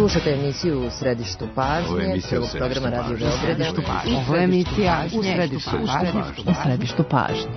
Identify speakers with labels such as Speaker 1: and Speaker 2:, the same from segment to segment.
Speaker 1: Slušate emisiju U središtu pažnje, prvog programa Radio Beograda.
Speaker 2: Ovo je emisija U središtu pažnje.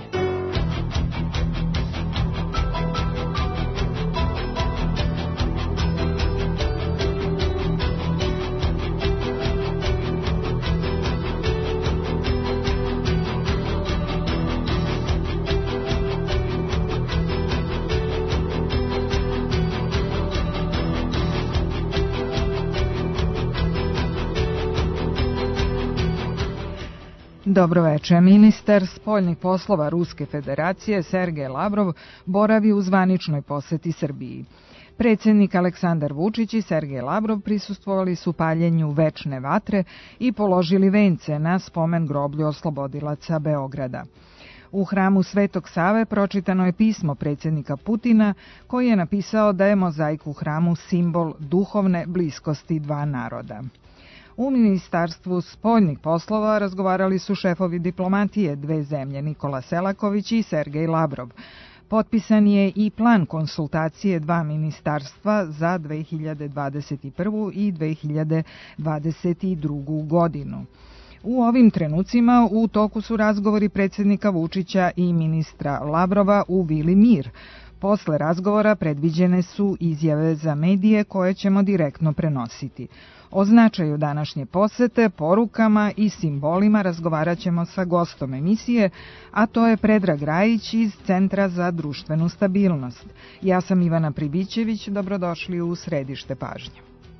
Speaker 3: Dobro večer. Ministar spoljnih poslova Ruske federacije Sergej Lavrov boravi u zvaničnoj poseti Srbiji. Predsjednik Aleksandar Vučić i Sergej Lavrov prisustvovali su paljenju večne vatre i položili vence na spomen groblju oslobodilaca Beograda. U hramu Svetog Save pročitano je pismo predsjednika Putina koji je napisao da je mozaik u hramu simbol duhovne bliskosti dva naroda. U Ministarstvu spoljnih poslova razgovarali su šefovi diplomatije dve zemlje Nikola Selaković i Sergej Lavrov. Potpisan je i plan konsultacije dva ministarstva za 2021. i 2022. godinu. U ovim trenucima u toku su razgovori predsjednika Vučića i ministra Lavrova u Vili Mir. Posle razgovora predviđene su izjave za medije koje ćemo direktno prenositi. O značaju današnje posete, porukama i simbolima razgovarat ćemo sa gostom emisije, a to je Predrag Rajić iz Centra za društvenu stabilnost. Ja sam Ivana Pribićević, dobrodošli u središte pažnje.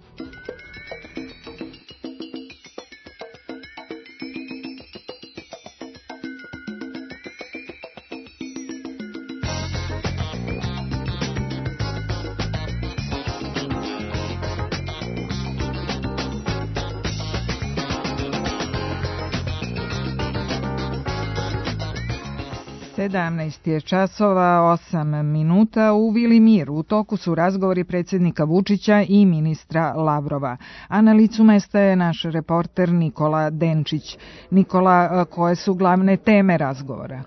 Speaker 3: Sedamnaest je časova 8 minuta u Vili Mir. U toku su razgovori predsjednika Vučića i ministra Lavrova. A na licu mesta je naš reporter Nikola Denčić. Nikola, koje su glavne teme razgovora?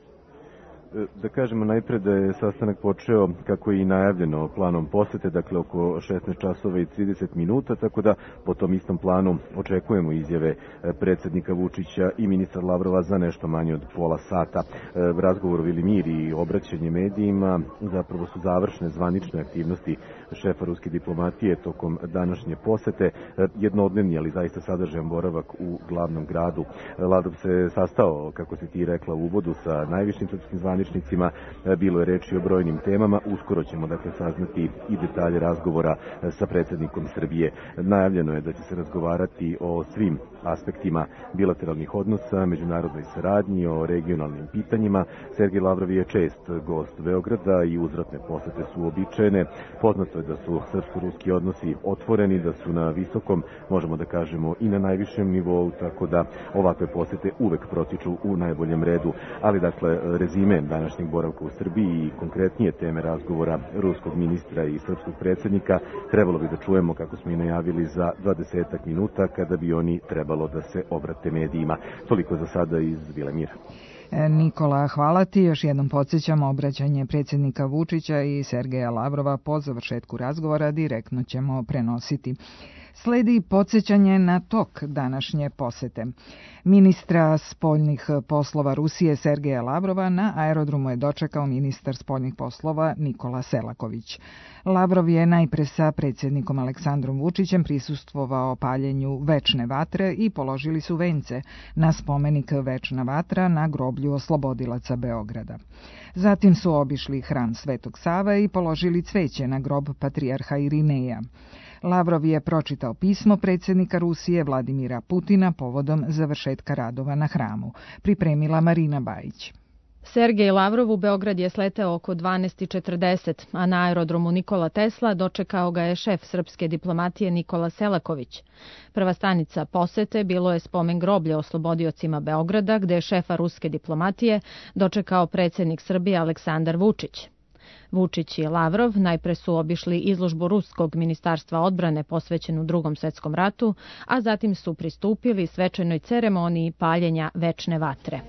Speaker 4: Da kažemo najpred da je sastanak počeo kako je i najavljeno planom posete, dakle oko 16 časova i 30 minuta, tako da po tom istom planu očekujemo izjave predsjednika Vučića i ministra Lavrova za nešto manje od pola sata. Razgovor u Vili Mir i obraćanje medijima zapravo su završne zvanične aktivnosti šefa ruske diplomatije tokom današnje posete. Jednodnevni, ali zaista sadržajan boravak u glavnom gradu. Lavrov se sastao, kako si ti rekla u uvodu, sa najvišim srpskim zvaničnicima. Bilo je reči o brojnim temama. Uskoro ćemo dakle saznati i detalje razgovora sa predsjednikom Srbije. Najavljeno je da će se razgovarati o svim aspektima bilateralnih odnosa, međunarodnoj saradnji, o regionalnim pitanjima. Sergej Lavrov je čest gost Beograda i uzvratne posete su uobičajene. Poznato je da su srpsko-ruski odnosi otvoreni, da su na visokom, možemo da kažemo i na najvišem nivou, tako da ovakve posete uvek protiču u najboljem redu. Ali dakle, rezime današnjeg boravka u Srbiji i konkretnije teme razgovora ruskog ministra i srpskog predsjednika trebalo bi da čujemo, kako smo i najavili, za 20 minuta kada bi oni trebalo da se obrate medijima. Toliko za sada iz Vile Mira.
Speaker 3: Nikola, hvala ti. Još jednom podsjećamo, obraćanje predsjednika Vučića i Sergeja Lavrova po završetku razgovora direktno ćemo prenositi. Sledi podsjećanje na tok današnje posete. Ministra spoljnih poslova Rusije Sergeja Lavrova na aerodromu je dočekao ministar spoljnih poslova Nikola Selaković. Lavrov je najpre sa predsjednikom Aleksandrom Vučićem prisustvovao paljenju večne vatre i položili su vence na spomenik Večna vatra na groblju oslobodilaca Beograda. Zatim su obišli hram Svetog Save i položili cveće na grob patrijarha Irineja. Lavrov je pročitao pismo predsjednika Rusije Vladimira Putina povodom završetka radova na hramu. Pripremila Marina Bajić.
Speaker 5: Sergej Lavrov u Beograd je sleteo oko 12:40, a na aerodromu Nikola Tesla dočekao ga je šef srpske diplomatije Nikola Selaković. Prva stanica posete bilo je spomen groblje oslobodiocima Beograda, gde je šefa ruske diplomatije dočekao predsjednik Srbije Aleksandar Vučić. Vučić i Lavrov najpre su obišli izložbu Ruskog ministarstva odbrane posvećenu Drugom svjetskom ratu, a zatim su pristupili svečanoj ceremoniji paljenja večne vatre.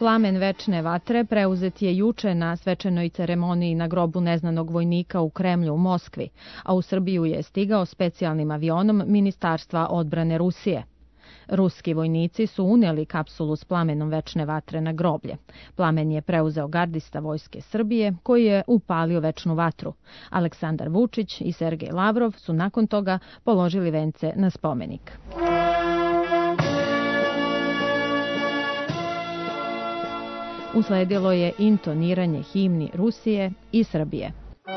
Speaker 5: Plamen večne vatre preuzet je juče na svečanoj ceremoniji na grobu neznanog vojnika u Kremlju u Moskvi, a u Srbiju je stigao specijalnim avionom Ministarstva odbrane Rusije. Ruski vojnici su unijeli kapsulu s plamenom večne vatre na groblje. Plamen je preuzeo gardista Vojske Srbije koji je upalio večnu vatru. Aleksandar Vučić i Sergej Lavrov su nakon toga položili vence na spomenik. Usledilo je intoniranje himni Rusije i Srbije.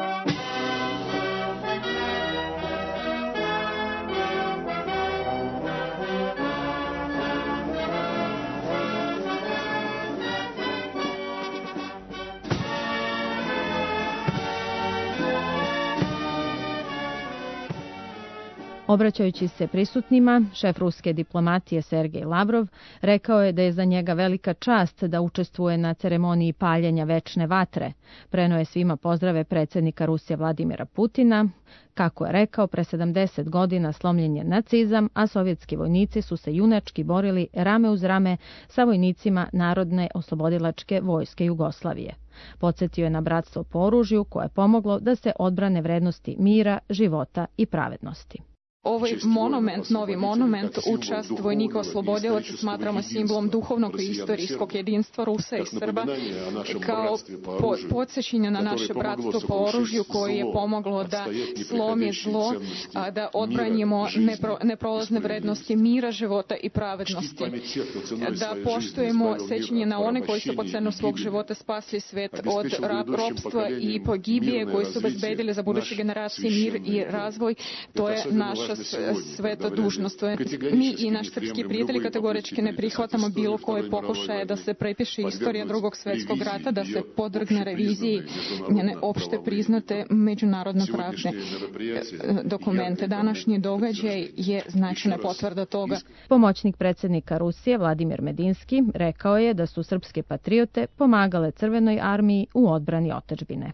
Speaker 5: Obraćajući se prisutnima, šef ruske diplomatije Sergej Lavrov rekao je da je za njega velika čast da učestvuje na ceremoniji paljenja večne vatre. Preneo je svima pozdrave predsjednika Rusije Vladimira Putina. Kako je rekao, pre 70 godina slomljen je nacizam, a sovjetski vojnici su se junački borili rame uz rame sa vojnicima Narodne oslobodilačke vojske Jugoslavije. Podsjetio je na bratstvo po oružju koje je pomoglo da se odbrane vrednosti mira, života i pravednosti.
Speaker 2: Ovaj monument, novi monument u čast vojnika oslobodilaca smatramo simbolom duhovnog i istorijskog jedinstva Rusa i Srba kao podsjećanje na naše bratstvo po oružju koje je pomoglo da slomi zlo, da odbranimo neprolazne vrednosti mira, života i pravednosti, da poštujemo sećanje na one koji su po cenu svog života spasli svet od ropstva i pogibije, koji su obezbedili za buduće generacije mir i razvoj. To je naša sveta dužnost. Mi i naš srpski prijatelji kategorički ne prihvatamo bilo koje pokušaje da se prepiše istorija Drugog svjetskog rata, da se podvrgne reviziji njene opšte priznate međunarodno pravne dokumente. Današnji događaj je značajna potvrda toga.
Speaker 5: Pomoćnik predsjednika Rusije Vladimir Medinski rekao je da su srpske patriote pomagale Crvenoj armiji u odbrani otadžbine.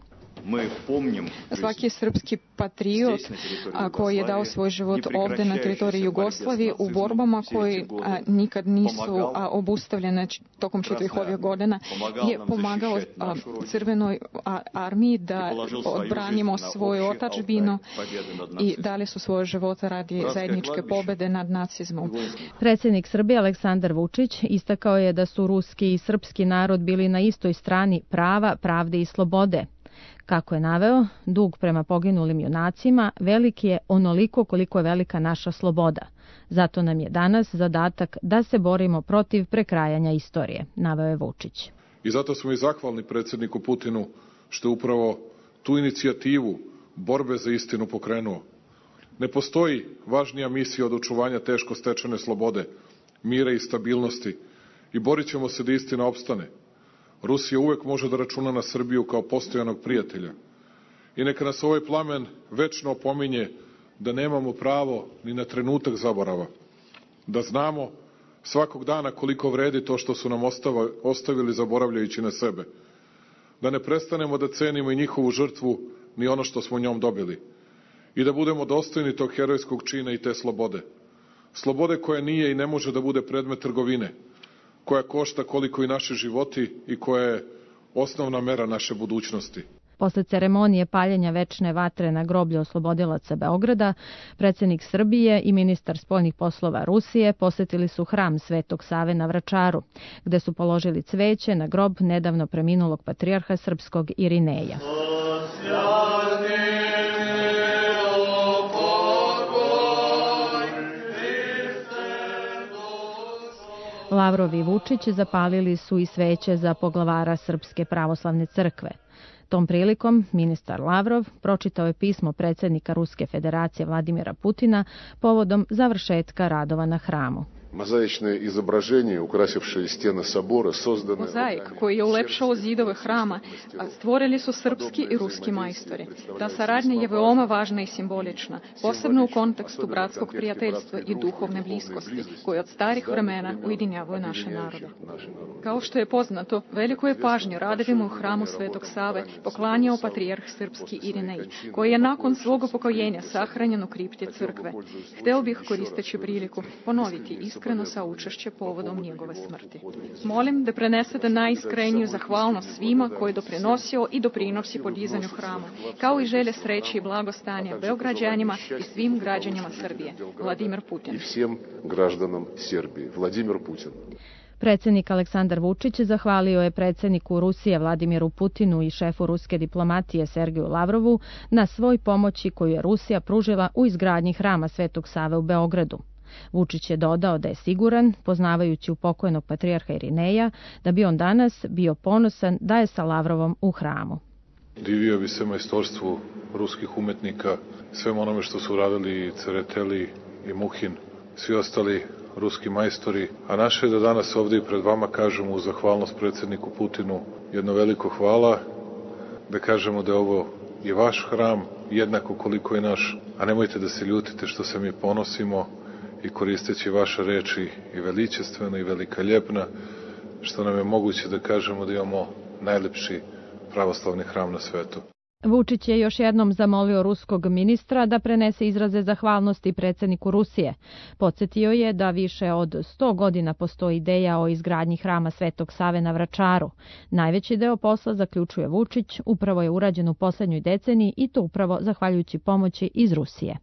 Speaker 2: Svaki srpski patriot koji je dao svoj život ovdje na teritoriji Jugoslavije u borbama koji nikad nisu obustavljene tokom čitavih ovih godina je pomagao Crvenoj armiji da odbranimo svoju otadžbinu i dali su svoje živote radi zajedničke pobjede nad nacizmom.
Speaker 5: Predsjednik Srbije Aleksandar Vučić istakao je da su ruski i srpski narod bili na istoj strani prava, pravde i slobode. Kako je naveo, dug prema poginulim junacima veliki je onoliko koliko je velika naša sloboda. Zato nam je danas zadatak da se borimo protiv prekrajanja istorije, naveo je Vučić.
Speaker 6: I zato smo i zahvalni predsjedniku Putinu što je upravo tu inicijativu borbe za istinu pokrenuo. Ne postoji važnija misija od očuvanja teško stečene slobode, mira i stabilnosti i borit ćemo se da istina opstane. Rusija uvek može da računa na Srbiju kao postojanog prijatelja. I neka nas ovaj plamen večno opominje da nemamo pravo ni na trenutak zaborava. Da znamo svakog dana koliko vredi to što su nam ostavili zaboravljajući na sebe. Da ne prestanemo da cenimo i njihovu žrtvu ni ono što smo njom dobili. I da budemo dostojni tog herojskog čina i te slobode. Slobode koja nije i ne može da bude predmet trgovine, koja košta koliko i naši životi i koja je osnovna mera naše budućnosti.
Speaker 5: Posle ceremonije paljenja večne vatre na groblju oslobodilaca Beograda, predsjednik Srbije i ministar spoljnih poslova Rusije posetili su hram Svetog Save na Vračaru, gde su položili cveće na grob nedavno preminulog patrijarha srpskog Irineja. Lavrov i Vučić zapalili su i sveće za poglavara Srpske pravoslavne crkve. Tom prilikom ministar Lavrov pročitao je pismo predsjednika Ruske federacije Vladimira Putina povodom završetka radova na hramu.
Speaker 2: Mozaik koji je ulepšao zidove hrama stvorili su srpski i ruski majstori. Ta saradnja je veoma važna i simbolična, posebno u kontekstu bratskog prijateljstva i duhovne bliskosti, koje od starih vremena ujedinjavaju naše narode. Kao što je poznato, veliko je pažnju radovima u hramu Svetog Save poklanjao patrijarh srpski Irinej, koji je nakon svog upokojenja sahranjen u kripti crkve. Hteo bih, koristeći priliku, ponoviti isto iskreno saučešće povodom njegove smrti. Molim da prenesete najiskreniju zahvalnost svima koji doprinosio i doprinosi podizanju hrama, kao i želje sreće i blagostanja Beograđanima i svim građanima Srbije. Vladimir Putin.
Speaker 7: I svim građanima Srbije. Vladimir Putin.
Speaker 5: Predsjednik Aleksandar Vučić zahvalio je predsjedniku Rusije Vladimiru Putinu i šefu ruske diplomatije Sergeju Lavrovu na svoj pomoći koju je Rusija pružila u izgradnji hrama Svetog Save u Beogradu. Vučić je dodao da je siguran, poznavajući upokojnog patrijarha Irineja, da bi on danas bio ponosan da je sa Lavrovom u hramu.
Speaker 6: Divio bi se majstorstvu ruskih umetnika, svem onome što su radili i Cereteli i Muhin, svi ostali ruski majstori, a naše je da danas ovdje i pred vama kažemo u zahvalnost predsjedniku Putinu jedno veliko hvala, da kažemo da je ovo i vaš hram, jednako koliko je naš, a nemojte da se ljutite što se mi ponosimo i koristeći vaše reči i veličestvena i velikaljepna, što nam je moguće da kažemo da imamo najlepši pravoslavni hram na svetu.
Speaker 5: Vučić je još jednom zamolio ruskog ministra da prenese izraze zahvalnosti predsjedniku Rusije. Podsjetio je da više od 100 godina postoji ideja o izgradnji hrama Svetog Save na Vračaru. Najveći deo posla, zaključuje Vučić, upravo je urađen u posljednjoj deceniji i to upravo zahvaljujući pomoći iz Rusije.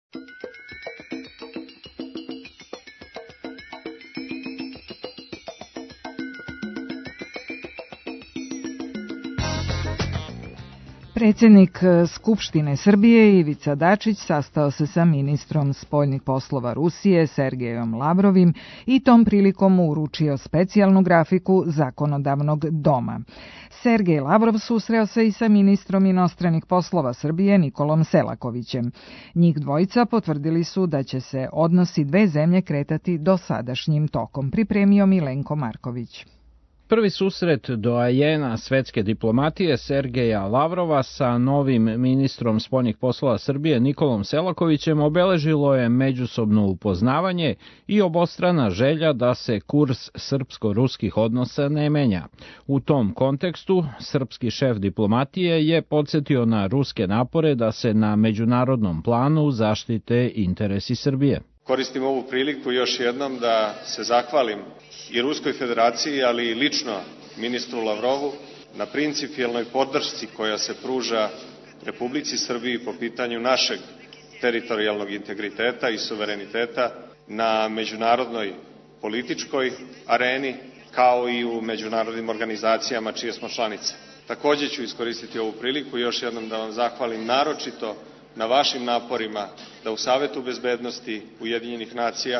Speaker 3: Predsjednik Skupštine Srbije Ivica Dačić sastao se sa ministrom spoljnih poslova Rusije Sergejom Lavrovim i tom prilikom uručio specijalnu grafiku zakonodavnog doma. Sergej Lavrov susreo se i sa ministrom inostranih poslova Srbije Nikolom Selakovićem. Njih dvojica potvrdili su da će se odnosi dve zemlje kretati dosadašnjim tokom, pripremio Milenko Marković.
Speaker 8: Prvi susret doajena svetske diplomatije Sergeja Lavrova sa novim ministrom spoljnih poslova Srbije Nikolom Selakovićem obeležilo je međusobno upoznavanje i obostrana želja da se kurs srpsko-ruskih odnosa ne menja. U tom kontekstu, srpski šef diplomatije je podsjetio na ruske napore da se na međunarodnom planu zaštite interesi Srbije.
Speaker 9: Koristim ovu priliku još jednom da se zahvalim i Ruskoj federaciji, ali i lično ministru Lavrovu na principijelnoj podršci koja se pruža Republici Srbiji po pitanju našeg teritorijalnog integriteta i suvereniteta na međunarodnoj političkoj areni, kao i u međunarodnim organizacijama čije smo članice. Također ću iskoristiti ovu priliku još jednom da vam zahvalim naročito na vašim naporima da u Savetu bezbednosti Ujedinjenih nacija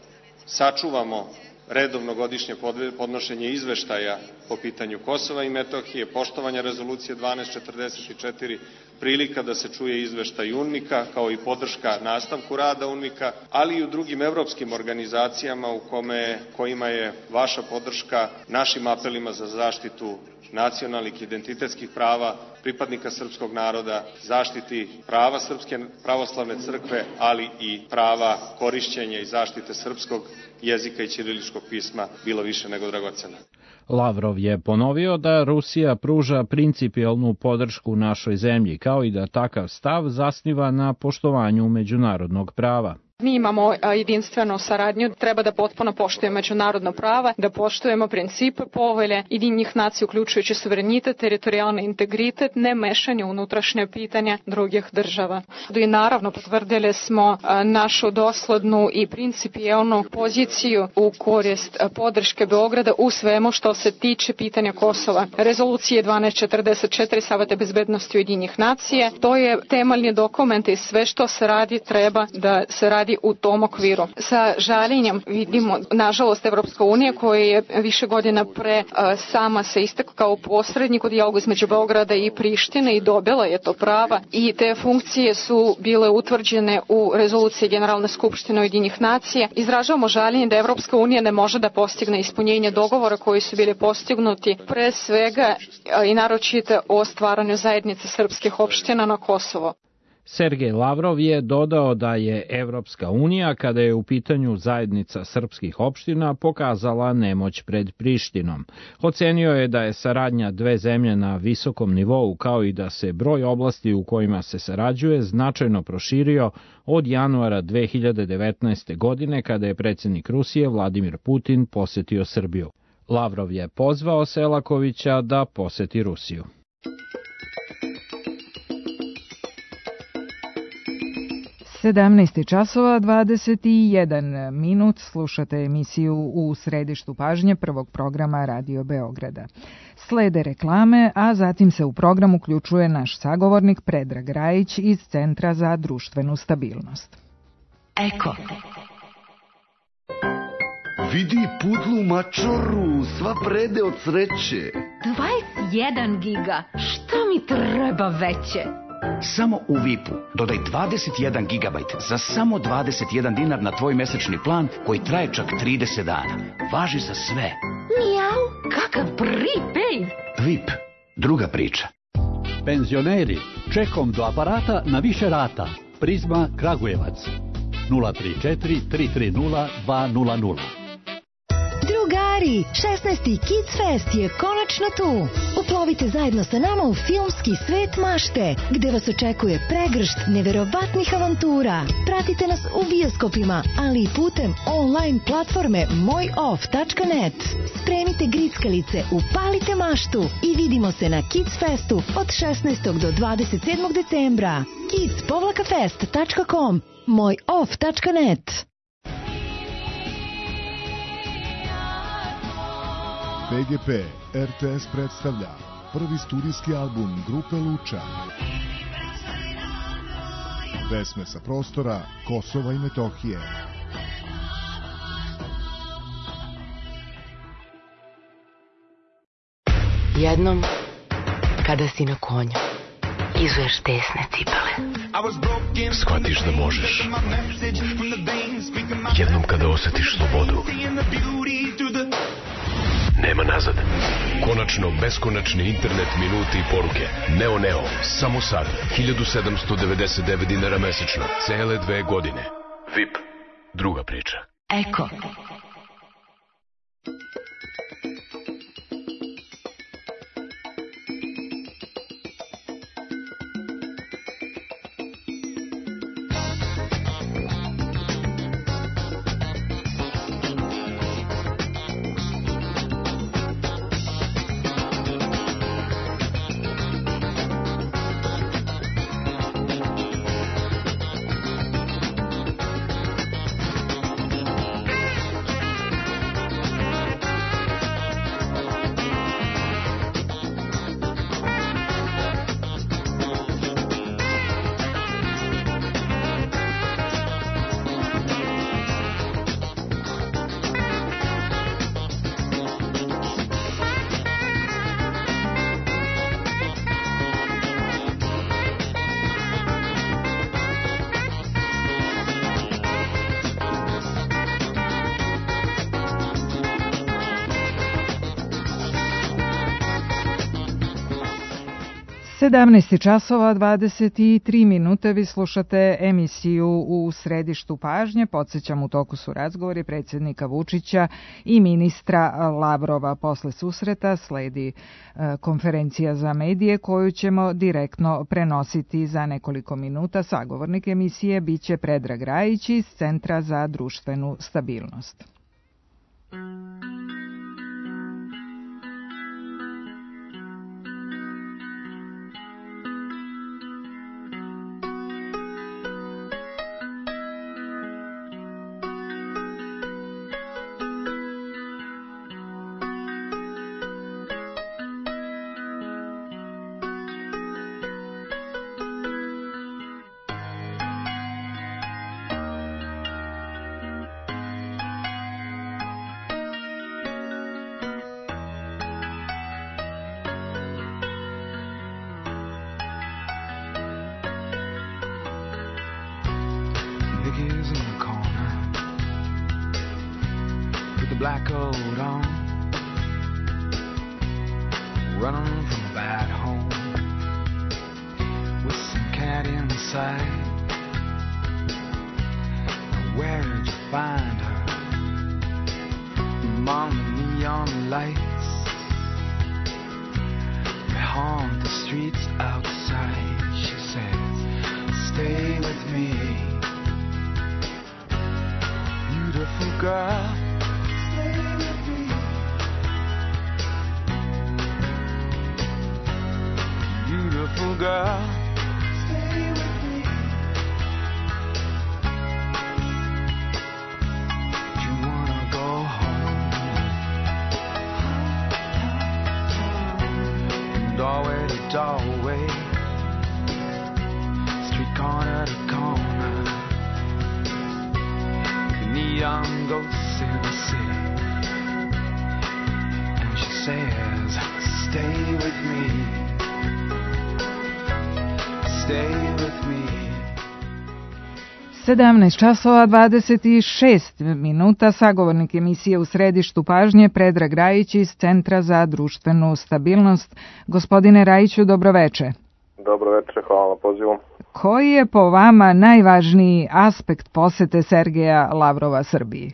Speaker 9: sačuvamo redovno godišnje podnošenje izveštaja po pitanju Kosova i Metohije, poštovanja rezolucije 1244, prilika da se čuje izveštaj UNMIK-a kao i podrška nastavku rada UNMIK-a, ali i u drugim evropskim organizacijama kojima je vaša podrška našim apelima za zaštitu nacionalnih identitetskih prava pripadnika srpskog naroda, zaštiti prava Srpske pravoslavne crkve, ali i prava korišćenja i zaštite srpskog jezika i ćiriličkog pisma bilo više nego dragocena.
Speaker 8: Lavrov je ponovio da Rusija pruža principijelnu podršku našoj zemlji, kao i da takav stav zasniva na poštovanju međunarodnog prava.
Speaker 2: Mi imamo jedinstvenu saradnju, treba da potpuno poštujemo međunarodno prava, da poštujemo principe povelje Ujedinjenih nacija, uključujući suverenitet, teritorijalni integritet, ne mešanje unutrašnje pitanja drugih država. I naravno potvrdili smo našu doslednu i principijelnu poziciju u korist podrške Beograda u svemu što se tiče pitanja Kosova. Rezolucije 1244 Saveta bezbednosti Ujedinjenih nacija, to je temeljni dokument i sve što se radi treba da se radi u tom okviru. Sa žaljenjem vidimo, nažalost, Evropska unija koja je više godina pre sama se istakla kao posrednik u dijalogu između Beograda i Prištine i dobila je to prava i te funkcije su bile utvrđene u rezoluciji Generalne skupštine Ujedinjenih nacija. Izražavamo žaljenje da Evropska unija ne može da postigne ispunjenje dogovora koji su bili postignuti pre svega i naročito o stvaranju zajednice srpskih opština na Kosovo.
Speaker 8: Sergej Lavrov je dodao da je Evropska unija, kada je u pitanju zajednica srpskih opština, pokazala nemoć pred Prištinom. Ocenio je da je saradnja dve zemlje na visokom nivou, kao i da se broj oblasti u kojima se sarađuje značajno proširio od januara 2019. godine, kada je predsjednik Rusije Vladimir Putin posetio Srbiju. Lavrov je pozvao Selakovića da poseti Rusiju.
Speaker 3: 17 časova 21 minut, slušate emisiju U središtu pažnje prvog programa Radio Beograda. Slede reklame, a zatim se u program uključuje naš sagovornik Predrag Rajić iz Centra za društvenu stabilnost.
Speaker 10: Eko. Vidi pudlu mačoru, sva prede od sreće.
Speaker 11: 21 giga, šta mi treba veće?
Speaker 12: Samo u VIP-u dodaj 21 GB za samo 21 dinar na tvoj mesečni plan koji traje čak 30 dana. Važi za sve.
Speaker 11: Mijau, kakav prepaid.
Speaker 12: VIP, druga priča.
Speaker 13: Penzioneri, čekom do aparata na više rata. Prizma Kragujevac 034 330 200.
Speaker 14: Drugari, 16. Kids Fest je konačno tu. Uplovite zajedno sa nama u filmski svet mašte, gde vas očekuje pregršt neverovatnih avantura. Pratite nas u bioskopima, ali i putem online platforme mojoff.net. Spremite grickalice, upalite maštu i vidimo se na Kids Festu od 16. do 27. decembra. kids-fest.com, mojoff.net.
Speaker 15: PGP RTS predstavlja prvi studijski album grupe Luča. Pesme sa prostora Kosova i Metohije.
Speaker 16: Jednom, kada si na konju, izuješ tesne cipele.
Speaker 17: Shvatiš da možeš. Jednom kada osjetiš slobodu. Nema nazad. Konačno beskonačni internet, minuti i poruke. Neo, samo sad. 1799 dinara mesečno. Cele 2 godine. VIP. Druga priča.
Speaker 14: Eko. Sedamnaest časova 23 minute, vi slušate emisiju U središtu pažnje. Podsjećam, u toku su razgovori predsjednika Vučića i ministra Lavrova. Posle susreta sledi konferencija za medije koju ćemo direktno prenositi za nekoliko minuta. Sagovornik emisije biće Predrag Rajić iz Centra za društvenu stabilnost.
Speaker 18: black coat on, running from a bad home with some cat inside. outside. Where'd you find her? Among the neon lights, they haunt the streets outside. She says, stay with me, beautiful girl. Stay with me, beautiful girl. Stay with me. You wanna go home? From doorway to doorway, street corner to corner, the neon ghosts in the city. And she says, stay with me, stay with me.
Speaker 3: 17 časova 26 minuta, sagovornik emisije U središtu pažnje Predrag Rajić iz Centra za društvenu stabilnost. Gospodine Rajiću, dobroveče.
Speaker 19: Dobroveče, hvala na pozivu.
Speaker 3: Koji je po vama najvažniji aspekt posete Sergeja Lavrova Srbiji?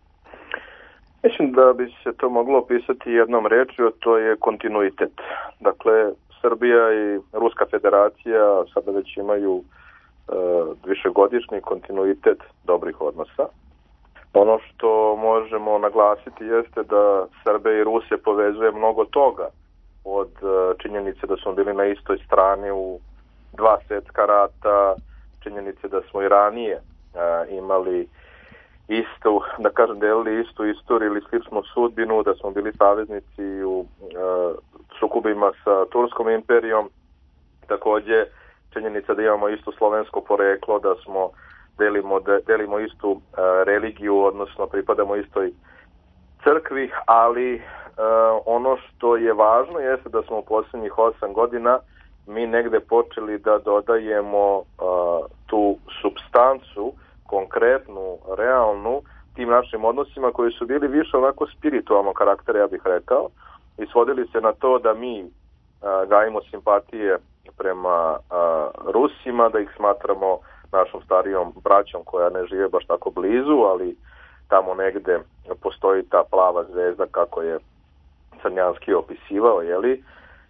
Speaker 19: Mislim da bi se to moglo opisati jednom rečju, to je kontinuitet. Dakle, Srbija i Ruska federacija sada već imaju višegodišnji kontinuitet dobrih odnosa. Ono što možemo naglasiti jeste da Srbe i Ruse povezuje mnogo toga, od činjenice da smo bili na istoj strani u 2 svjetska rata, činjenice da smo i ranije imali istu, da kažem, delili istu istoriju ili sličnu sudbinu, da smo bili saveznici u sukobima sa Turskom imperijom, takođe činjenica da imamo isto slovensko poreklo, da smo delimo istu religiju, odnosno pripadamo istoj crkvi, ali ono što je važno jeste da smo u posljednjih 8 godina mi negde počeli da dodajemo tu supstancu, konkretnu, realnu, tim našim odnosima koji su bili više onako spiritualnog karaktera, ja bih rekao, i svodili se na to da mi gajimo simpatije prema Rusima, da ih smatramo našom starijom braćom koja ne žive baš tako blizu, ali tamo negde postoji ta plava zvezda kako je Crnjanski opisivao, jeli?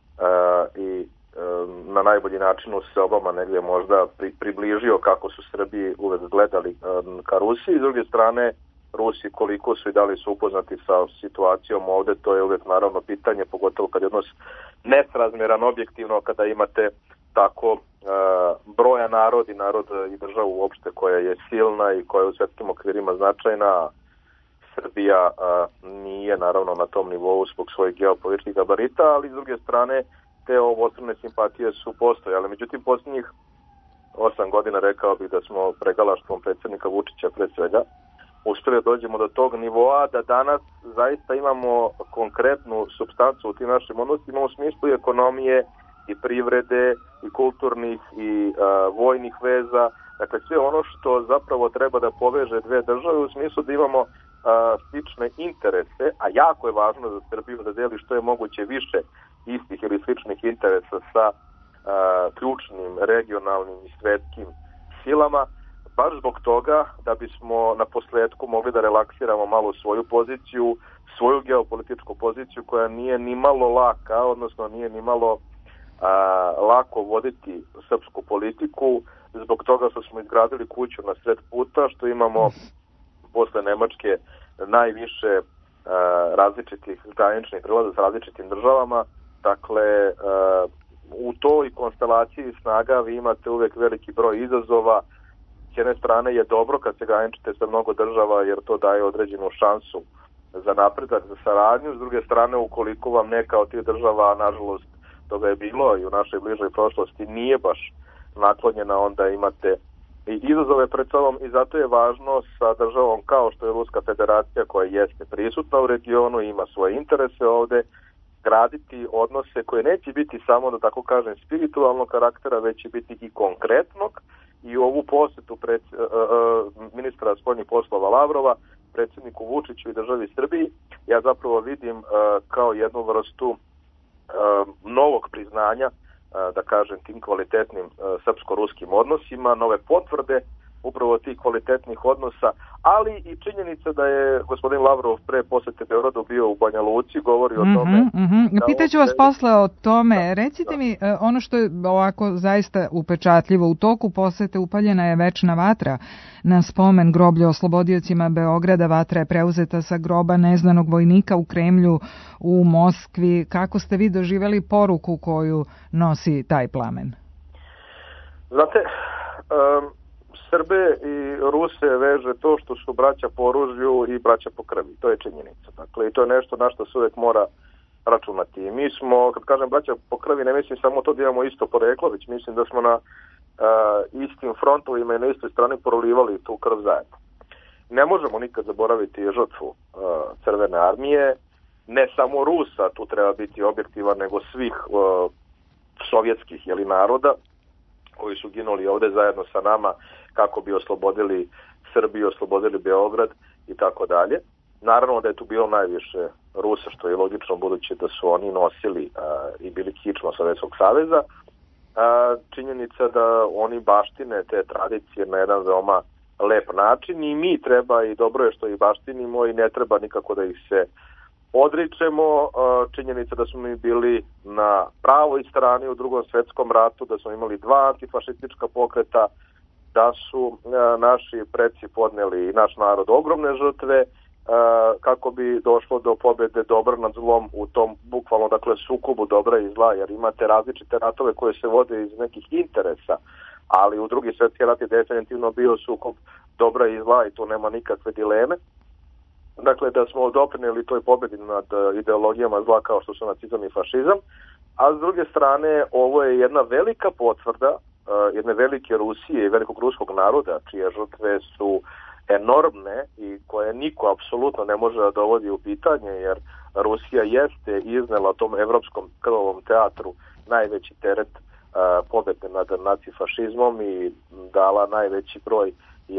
Speaker 19: I na najbolji način se Obama negde možda približio kako su Srbiji uvek gledali ka Rusiji. S druge strane, Rusi koliko su i da li su upoznati sa situacijom ovde, to je uvek naravno pitanje, pogotovo kad je odnos nesrazmjeran objektivno, kada imate tako broja narod i državu uopšte koja je silna i koja je u svetskim okvirima značajna. Srbija nije naravno na tom nivou zbog svojih geopolitičkih gabarita, ali s druge strane te obostrane simpatije su postojale. Međutim, posljednjih 8 godina rekao bih da smo pregalaštvom predsjednika Vučića pre svega uspjeli da dođemo do tog nivoa da danas zaista imamo konkretnu supstancu u tim našim odnosima u smislu ekonomije i privrede i kulturnih i vojnih veza. Dakle, sve ono što zapravo treba da poveže dve države u smislu da imamo slične interese, a jako je važno za Srbiju da deli što je moguće više istih ili sličnih interesa sa ključnim regionalnim i svetskim silama, baš zbog toga da bismo na posledku mogli da relaksiramo malo svoju poziciju, svoju geopolitičku poziciju koja nije ni malo laka, odnosno nije ni malo lako voditi srpsku politiku, zbog toga što smo izgradili kuću na sred puta, što imamo posle Nemačke najviše različitih graničnih prilaza s različitim državama. Dakle, u toj konstelaciji snaga vi imate uvek veliki broj izazova. S jedne strane je dobro kad se graničite sa mnogo država jer to daje određenu šansu za napredak, za saradnju. S druge strane, ukoliko vam neka od tih država, nažalost toga je bilo i u našoj bližoj prošlosti, nije baš naklonjena, onda imate i izazove pred sobom i zato je važno sa državom kao što je Ruska federacija koja jeste prisutna u regionu i ima svoje interese ovde, graditi odnose koje neće biti samo, da tako kažem, spiritualnog karaktera, već će biti i konkretnog. I ovu posjetu ministra spoljnih poslova Lavrova predsjedniku Vučiću i državi Srbiji ja zapravo vidim kao jednu vrstu novog priznanja da kažem, tim kvalitetnim srpsko-ruskim odnosima, nove potvrde upravo tih kvalitetnih odnosa, ali i činjenica da je gospodin Lavrov pre posete Beogradu bio u Banja Luci, govori o tome.
Speaker 3: Pitaću vas posle o tome. Recite mi, ono što je ovako zaista upečatljivo, u toku posete upaljena je večna vatra na spomen groblja oslobodiocima Beograda. Vatra je preuzeta sa groba neznanog vojnika u Kremlju u Moskvi. Kako ste vi doživjeli poruku koju nosi taj plamen?
Speaker 19: Znate, Srbe i Ruse veže to što su braća po oružju i braća po krvi. To je činjenica. Dakle, i to je nešto na što se uvijek mora računati. I mi smo, kad kažem braća po krvi, ne mislim samo to da imamo isto poreklo, već mislim da smo na istim frontovima i na istoj strani prolivali tu krv zajedno. Ne možemo nikad zaboraviti žrtvu Crvene armije, ne samo Rusa, tu treba biti objektivan, nego svih sovjetskih naroda koji su ginuli ovde zajedno sa nama kako bi oslobodili Srbiju, oslobodili Beograd i tako dalje. Naravno da je tu bilo najviše Rusa, što je logično budući da su oni nosili i bili kičma Sovjetskog saveza. Činjenica da oni baštine te tradicije na jedan veoma lep način i mi treba, i dobro je što ih baštinimo i ne treba nikako da ih se odričemo. Činjenica da smo mi bili na pravoj strani u Drugom svetskom ratu, da smo imali 2 antifašistička pokreta, da su naši preci podneli i naš narod ogromne žrtve kako bi došlo do pobjede dobra nad zlom u tom bukvalno sukobu dobra i zla, jer imate različite ratove koje se vode iz nekih interesa, ali u Drugi svjetski rat je definitivno bio sukob dobra i zla i tu nema nikakve dileme. Dakle, da smo doprinijeli toj pobjedi nad ideologijama zla kao što su nacizam i fašizam, a s druge strane ovo je jedna velika potvrda jedne velike Rusije i velikog ruskog naroda, čije žrtve su enormne i koje niko apsolutno ne može da dovodi u pitanje, jer Rusija jeste iznela tom evropskom krvavom teatru najveći teret pobjede nad nacifašizmom i dala najveći broj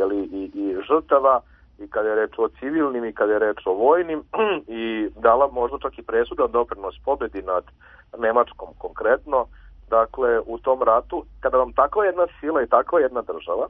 Speaker 19: i žrtava, i kada je reč o civilnim i kada je reč o vojnim, i dala možda čak i presudan doprinos pobjedi nad Nemačkom konkretno. Dakle, u tom ratu, kada vam takva jedna sila i takva jedna država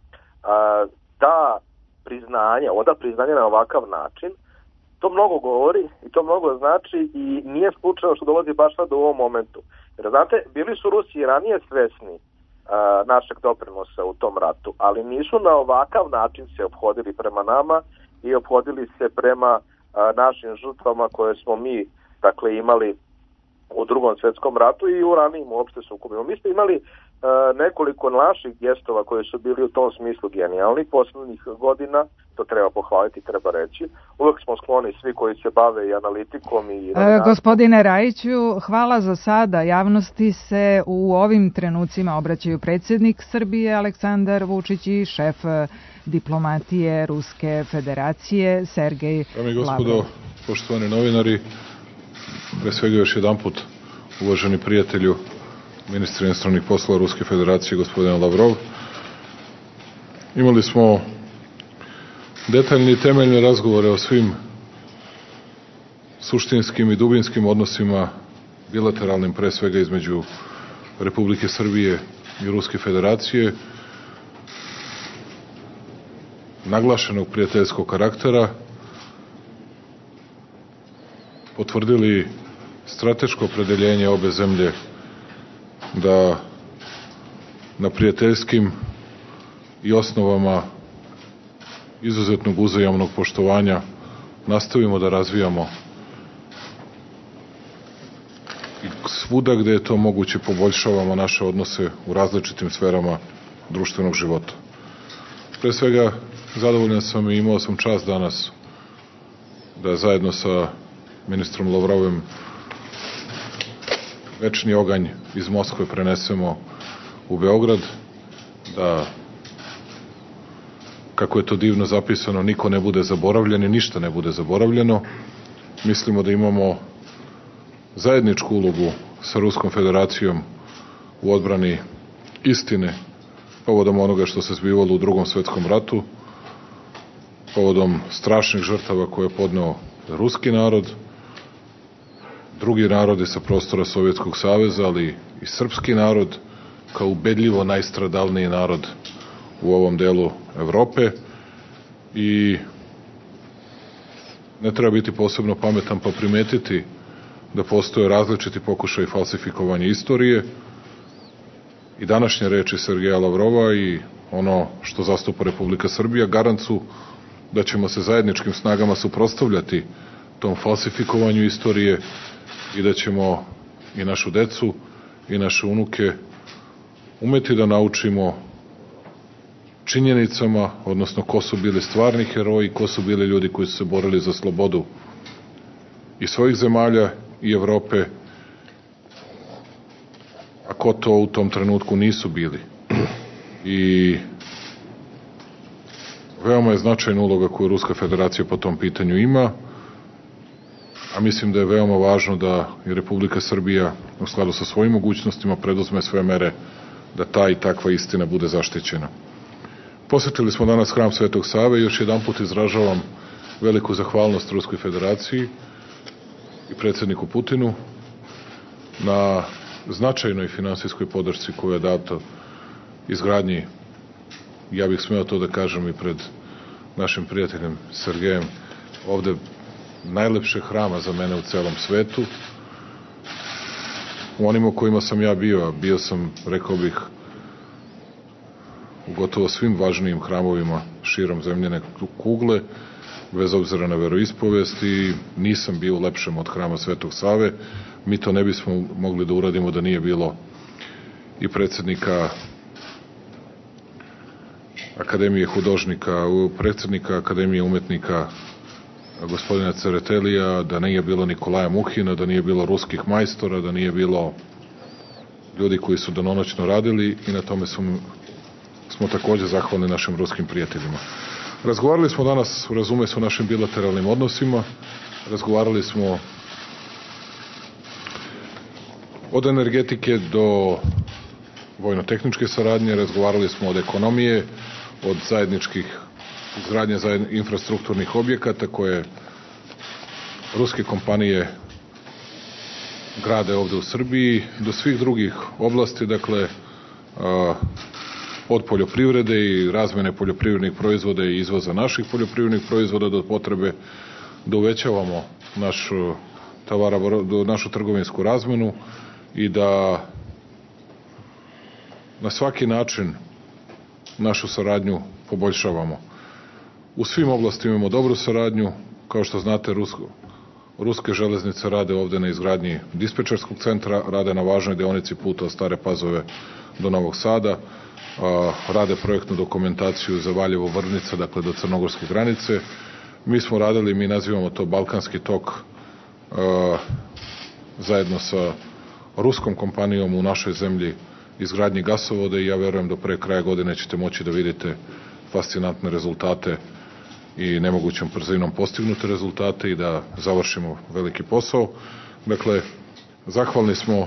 Speaker 19: da priznanje, oda priznanje na ovakav način, to mnogo govori i to mnogo znači i nije slučajno što dolazi baš sad u ovom momentu. Jer znate, bili su Rusi i ranije svesni našeg doprinosa u tom ratu, ali nisu na ovakav način se ophodili prema nama i ophodili se prema našim žrtvama koje smo mi, dakle, imali u Drugom svjetskom ratu i u ranijim uopšte sukobima. Mi smo imali nekoliko naših gestova koji su bili u tom smislu genijalni poslednjih godina, to treba pohvaliti, treba reći. Uvijek smo skloni svi koji se bave i analitikom i...
Speaker 3: Gospodine Rajiću, hvala za sada. Javnosti se u ovim trenucima obraćaju predsjednik Srbije Aleksandar Vučić i šef diplomatije Ruske federacije Sergej Lavrov.
Speaker 6: Dame i gospodo, poštovani novinari, pre svega još jedan put, uvaženi prijatelju, ministra inostranih poslova Ruske federacije, gospodina Lavrov. Imali smo detaljne i temeljne razgovore o svim suštinskim i dubinskim odnosima, bilateralnim pre svega između Republike Srbije i Ruske federacije, naglašenog prijateljskog karaktera, potvrdili strateško opredeljenje obe zemlje da na prijateljskim i osnovama izuzetnog uzajamnog poštovanja nastavimo da razvijamo i svuda gde je to moguće poboljšavamo naše odnose u različitim sferama društvenog života. Pre svega, zadovoljan sam i imao sam čast danas da zajedno sa ministrom Lavrovim večni oganj iz Moskve prenesemo u Beograd, da, kako je to divno zapisano, niko ne bude zaboravljen i ništa ne bude zaboravljeno. Mislimo da imamo zajedničku ulogu sa Ruskom federacijom u odbrani istine povodom onoga što se zbivalo u Drugom svetskom ratu, povodom strašnih žrtava koje je podneo ruski narod, drugi narodi sa prostora Sovjetskog saveza, ali i srpski narod kao ubedljivo najstradalniji narod u ovom delu Evrope i ne treba biti posebno pametan pa primetiti da postoje različiti pokušaj falsifikovanja istorije i današnje reči Sergeja Lavrova i ono što zastupa Republika Srbija garant su da ćemo se zajedničkim snagama suprotstavljati tom falsifikovanju istorije i da ćemo i našu decu i naše unuke umeti da naučimo činjenicama, odnosno ko su bili stvarni heroji, ko su bili ljudi koji su se borili za slobodu i svojih zemalja i Evrope, a ko to u tom trenutku nisu bili. I veoma je značajna uloga koju Ruska federacija po tom pitanju ima, a mislim da je veoma važno da i Republika Srbija u skladu sa svojim mogućnostima preduzme sve mere da ta i takva istina bude zaštićena. Posetili smo danas hram Svetog Save i još jedan put izražavam veliku zahvalnost Ruskoj federaciji i predsjedniku Putinu na značajnoj finansijskoj podršci koju je dato izgradnji, ja bih smeo to da kažem i pred našim prijateljem Sergejem, ovde najlepšeg hrama za mene u celom svetu. U onima u kojima sam ja bio sam, rekao bih, u gotovo svim važnijim hramovima širom zemljene kugle, bez obzira na veroispovest, i nisam bio lepšem od hrama Svetog Save. Mi to ne bismo mogli da uradimo da nije bilo i predsjednika Akademije hudožnika, predsjednika Akademije umetnika gospodina Ceretelija, da nije bilo Nikolaja Muhina, da nije bilo ruskih majstora, da nije bilo ljudi koji su danonoćno radili, i na tome smo takođe zahvalni našim ruskim prijateljima. Razgovarali smo danas, razume se, o našim bilateralnim odnosima, razgovarali smo od energetike do vojno-tehničke saradnje, razgovarali smo od ekonomije, od zajedničkih izgradnje infrastrukturnih objekata koje ruske kompanije grade ovde u Srbiji, do svih drugih oblasti, dakle, od poljoprivrede i razmene poljoprivrednih proizvoda i izvoza naših poljoprivrednih proizvoda do potrebe da uvećavamo našu trgovinsku razmenu i da na svaki način našu saradnju poboljšavamo. U svim oblastima imamo dobru saradnju. Kao što znate, ruske železnice rade ovde na izgradnji dispečerskog centra, rade na važnoj deonici puta od Stare Pazove do Novog Sada, rade projektnu dokumentaciju za Valjevo-Vrdnica, dakle do crnogorske granice. Mi smo radili, mi nazivamo to Balkanski tok, zajedno sa ruskom kompanijom u našoj zemlji izgradnji gasovoda, i ja verujem da pre kraja godine ćete moći da vidite fascinantne rezultate i nemogućom brzinom postignute rezultate i da završimo veliki posao. Dakle, zahvalni smo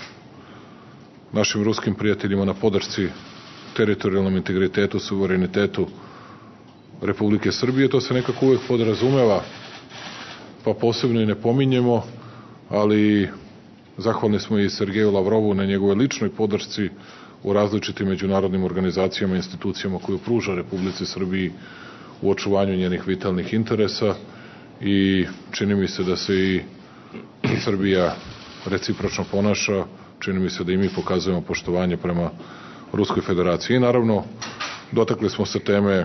Speaker 6: našim ruskim prijateljima na podršci teritorijalnom integritetu, suverenitetu Republike Srbije. To se nekako uvek podrazumeva, pa posebno i ne pominjemo, ali zahvalni smo i Sergeju Lavrovu na njegove ličnoj podršci u različitim međunarodnim organizacijama i institucijama koju pruža Republici Srbiji u očuvanju njenih vitalnih interesa, i čini mi se da se i Srbija recipročno ponaša, čini mi se da i mi pokazujemo poštovanje prema Ruskoj federaciji. I naravno, dotakli smo se teme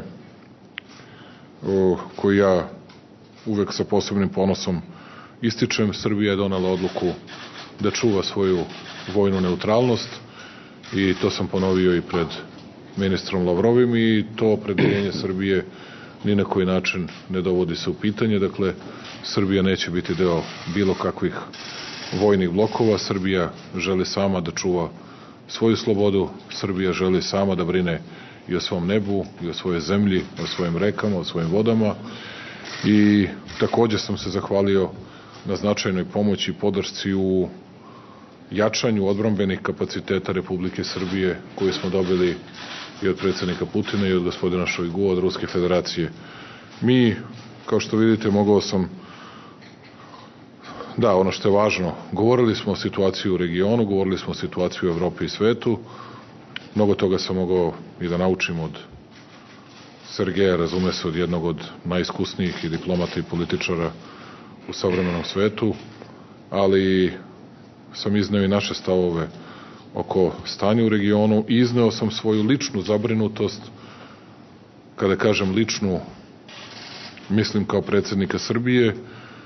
Speaker 6: koju ja uvek sa posebnim ponosom ističem. Srbija je donala odluku da čuva svoju vojnu neutralnost, i to sam ponovio i pred ministrom Lavrovim, i to opredeljenje Srbije ni na koji način ne dovodi se u pitanje. Dakle, Srbija neće biti deo bilo kakvih vojnih blokova. Srbija želi sama da čuva svoju slobodu, Srbija želi sama da brine i o svom nebu, i o svojoj zemlji, o svojim rekama, o svojim vodama, i takođe sam se zahvalio na značajnoj pomoći i podršci u jačanju odbrambenih kapaciteta Republike Srbije koje smo dobili i od predsjednika Putina i od gospodina Šojgu, od Ruske federacije. Mi, kao što vidite, mogao sam Da, ono što je važno, govorili smo o situaciji u regionu, govorili smo o situaciji u Evropi i svetu. Mnogo toga sam mogao i da naučim od Sergeja, razume se, od jednog od najiskusnijih i diplomata i političara u savremenom svetu, ali sam izneo i naše stavove oko stanja u regionu i izneo sam svoju ličnu zabrinutost. Kada kažem ličnu, mislim kao predsjednika Srbije,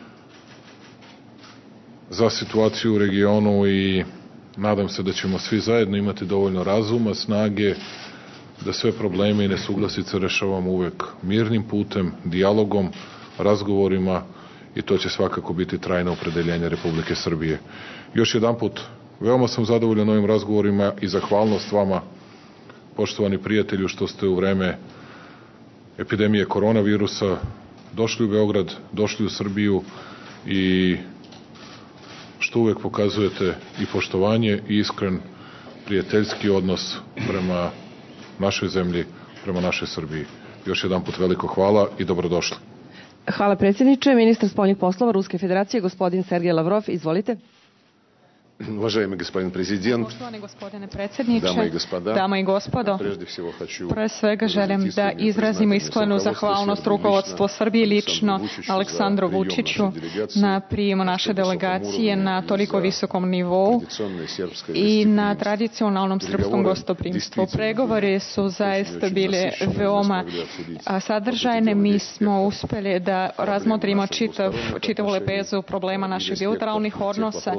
Speaker 6: za situaciju u regionu i nadam se da ćemo svi zajedno imati dovoljno razuma, snage, da sve probleme i nesuglasice rešavamo uvek mirnim putem, dijalogom, razgovorima i to će svakako biti trajno opredeljenje Republike Srbije. Još jedanput, veoma sam zadovoljan ovim razgovorima i zahvalnost vama, poštovani prijatelju, što ste u vreme epidemije koronavirusa došli u Beograd, došli u Srbiju i što uvek pokazujete i poštovanje i iskren prijateljski odnos prema našoj zemlji, prema našoj Srbiji. Još jedan put veliko hvala i dobrodošli.
Speaker 20: Hvala predsjedniče. Ministar spoljnih poslova Ruske federacije, gospodin Sergej Lavrov, izvolite.
Speaker 7: Уважаемый господин президент,
Speaker 2: poštovani gospodine predsjedniče, dame i gospodo, pre svega želim da izrazim iskrenu zahvalnost rukovodstvo Srbije, lično Aleksandru Vučiću, na prijemu naše delegacije na toliko visokom nivou i na tradicionalnom srpskom gostoprimstvu. Pregovori su zaista bile veoma sadržajne. Mi smo uspeli da razmotrimo čitavu lepezu problema naših bilateralnih odnosa,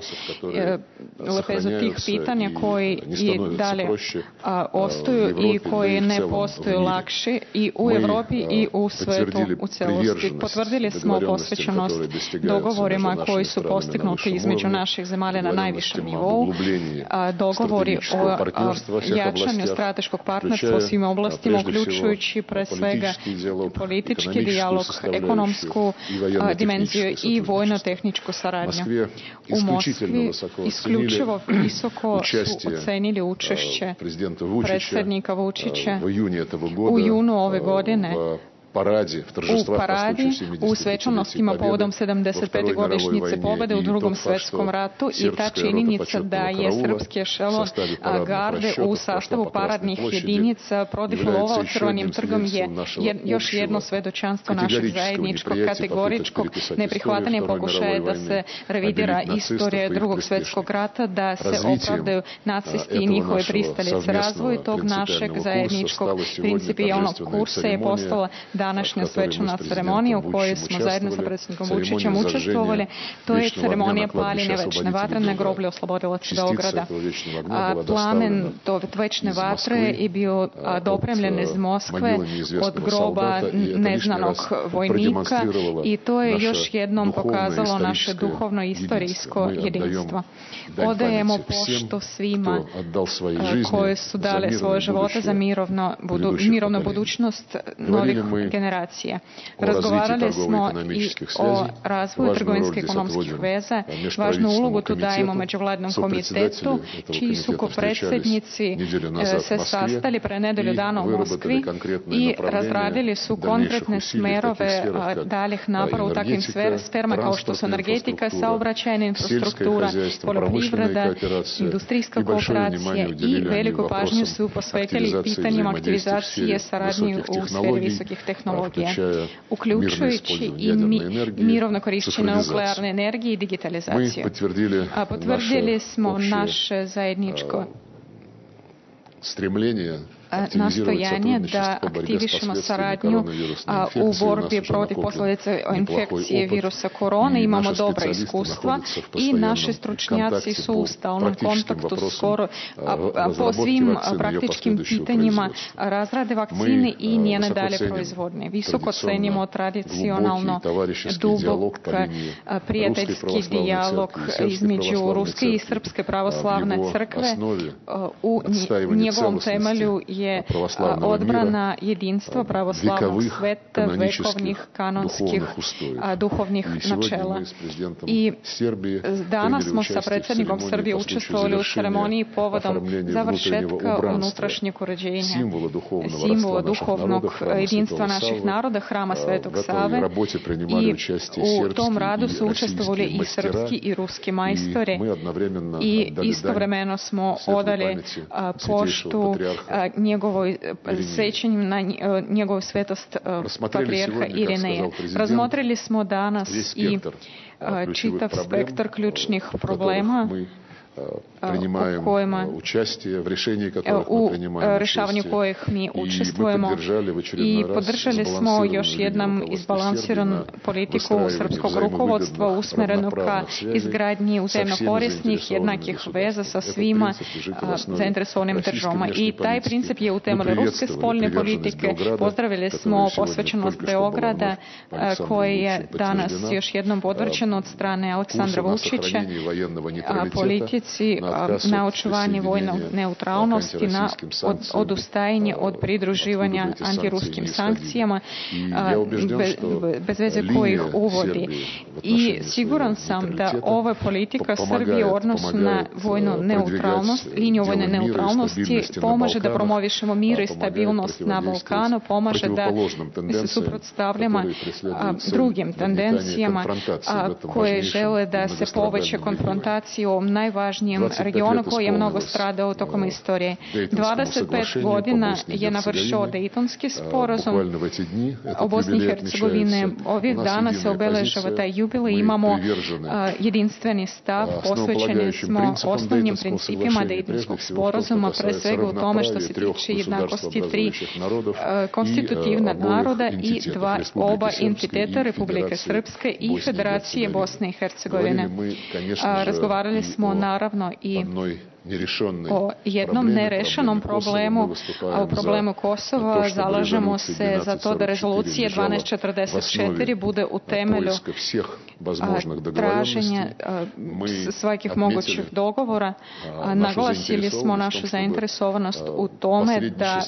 Speaker 2: lepezu tih pitanja koji i dalje ostaju i koji ne postaju lakše i u Evropi i u svetu u celosti. Potvrdili smo posvećenost dogovorima koji su postignuti između naših zemalja na najvišem nivou, dogovori o jačanju strateškog partnerstva u svim oblastima, uključujući pre svega politički dijalog, ekonomsku dimenziju i vojno-tehničku saradnju. U Moskvi isključivo visoko su ocenili učešće predsjednika Vučića u junu ove godine u paradi u svečanostima povodom 75. godišnjice pobede u Drugom svetskom ratu i ta činjenica da je srpski ešelon garde u sastavu paradnih jedinica prodifulovao Crvenim trgom je još jedno svedočanstvo našeg zajedničkog kategoričkog neprihvatanja pokušaja da se revidira istorija Drugog svetskog rata, da se opravdaju nacisti i njihove pristalice. Razvoj tog našeg zajedničkog principijalnog kursa je postala današnja svečana ceremonija u kojoj smo zajedno sa predsjednikom Vučićem učestvovali. To je ceremonija paljenja večne vatre na groblju oslobodilaca Beograda. Plamen večne vatre je bio dopremljen iz Moskve od groba neznanog vojnika i to je još jednom pokazalo naše duhovno i istorijsko jedinstvo. Odajemo poštu svima koji su dali svoje živote za mirovnu budućnost novih generacija. Razgovarali smo i o razvoju trgovinske ekonomskih veza. Važnu ulogu tu dajemo Međuvladinom komitetu, čiji su kopredsjednici se sastali pre nedelju dana u Moskvi i razradili su konkretne smerove daljih napora u takvim sferama kao što su energetika, saobraćajna infrastruktura, poljoprivreda, industrijska kooperacija i veliku pažnju su posvetili pitanjima aktivizacije saradnje u sferi visokih tehnologija, uključujući i mirovno korišćenje nuklearne energije i digitalizaciju. Potvrdili smo naše zajedničko nastojanje da aktivišemo saradnju u borbi protiv posljedica infekcije virusa korone. Imamo dobra iskustva i naši stručnjaci su u stalnom kontaktu skoro po svim praktičkim pitanjima razrade vakcine i njene dalje proizvodnje. Visoko cenimo tradicionalno dubok prijateljski dijalog između Ruske i Srpske pravoslavne crkve. U njegovom temelju je odbrana jedinstva pravoslavnog sveta, vekovnih, kanonskih, duhovnih načela. I danas smo sa predsjednikom Srbije učestvovali u ceremoniji povodom završetka unutrašnjeg uređenja simbola duhovnog jedinstva naših naroda, Hrama Svetog Save, i u tom radu su učestvovali i srpski i ruski majstori i istovremeno smo odali poštu njegovoj sećanju na njegovu svetost patrijarha Irineja. Razmotrili smo danas i čitav spektar ključnih problema u rješavanju kojih mi učestvujemo i podržali smo još jednom izbalansiran politiku srpskog rukovodstva usmjerenu ka izgradnji uzajamno korisnih jednakih veza sa svima zainteresovanim državama. I taj princip je u temelju ruske spoljne politike. Pozdravili smo posvećenost Beograda koji je danas još jednom potvrđen od strane Aleksandra Vučića politici na očuvanje vojne neutralnosti, na odustajanje od pridruživanja antiruskim sankcijama, bez veze kojih uvodi. I siguran sam da ova politika Srbije u odnosu na vojnu neutralnost, liniju vojne neutralnosti, pomaže da promovišemo mir i stabilnost na Balkanu, pomaže da se suprotstavljamo drugim tendencijama koje žele da se poveća konfrontacija u ovom najvažnijem regionu koji je mnogo stradao tokom istorije. 25 godina je navršio Dejtonski sporazum o Bosni i Hercegovine. Ovih dana se obeležava taj jubilej. Imamo jedinstveni stav, posvećeni smo osnovnim principima Dejtonskog sporazuma, pre svega u tome što se tiče jednakosti tri konstitutivna naroda i oba entiteta Republike Srpske i Federacije Bosne i Hercegovine. Razgovarali smo naravno i o jednom nerešenom problemu, o problemu Kosova. Zalažemo se za to da rezolucija 1244 bude u temelju traženja svakih mogućih dogovora. Naglasili smo našu zainteresovanost u tome da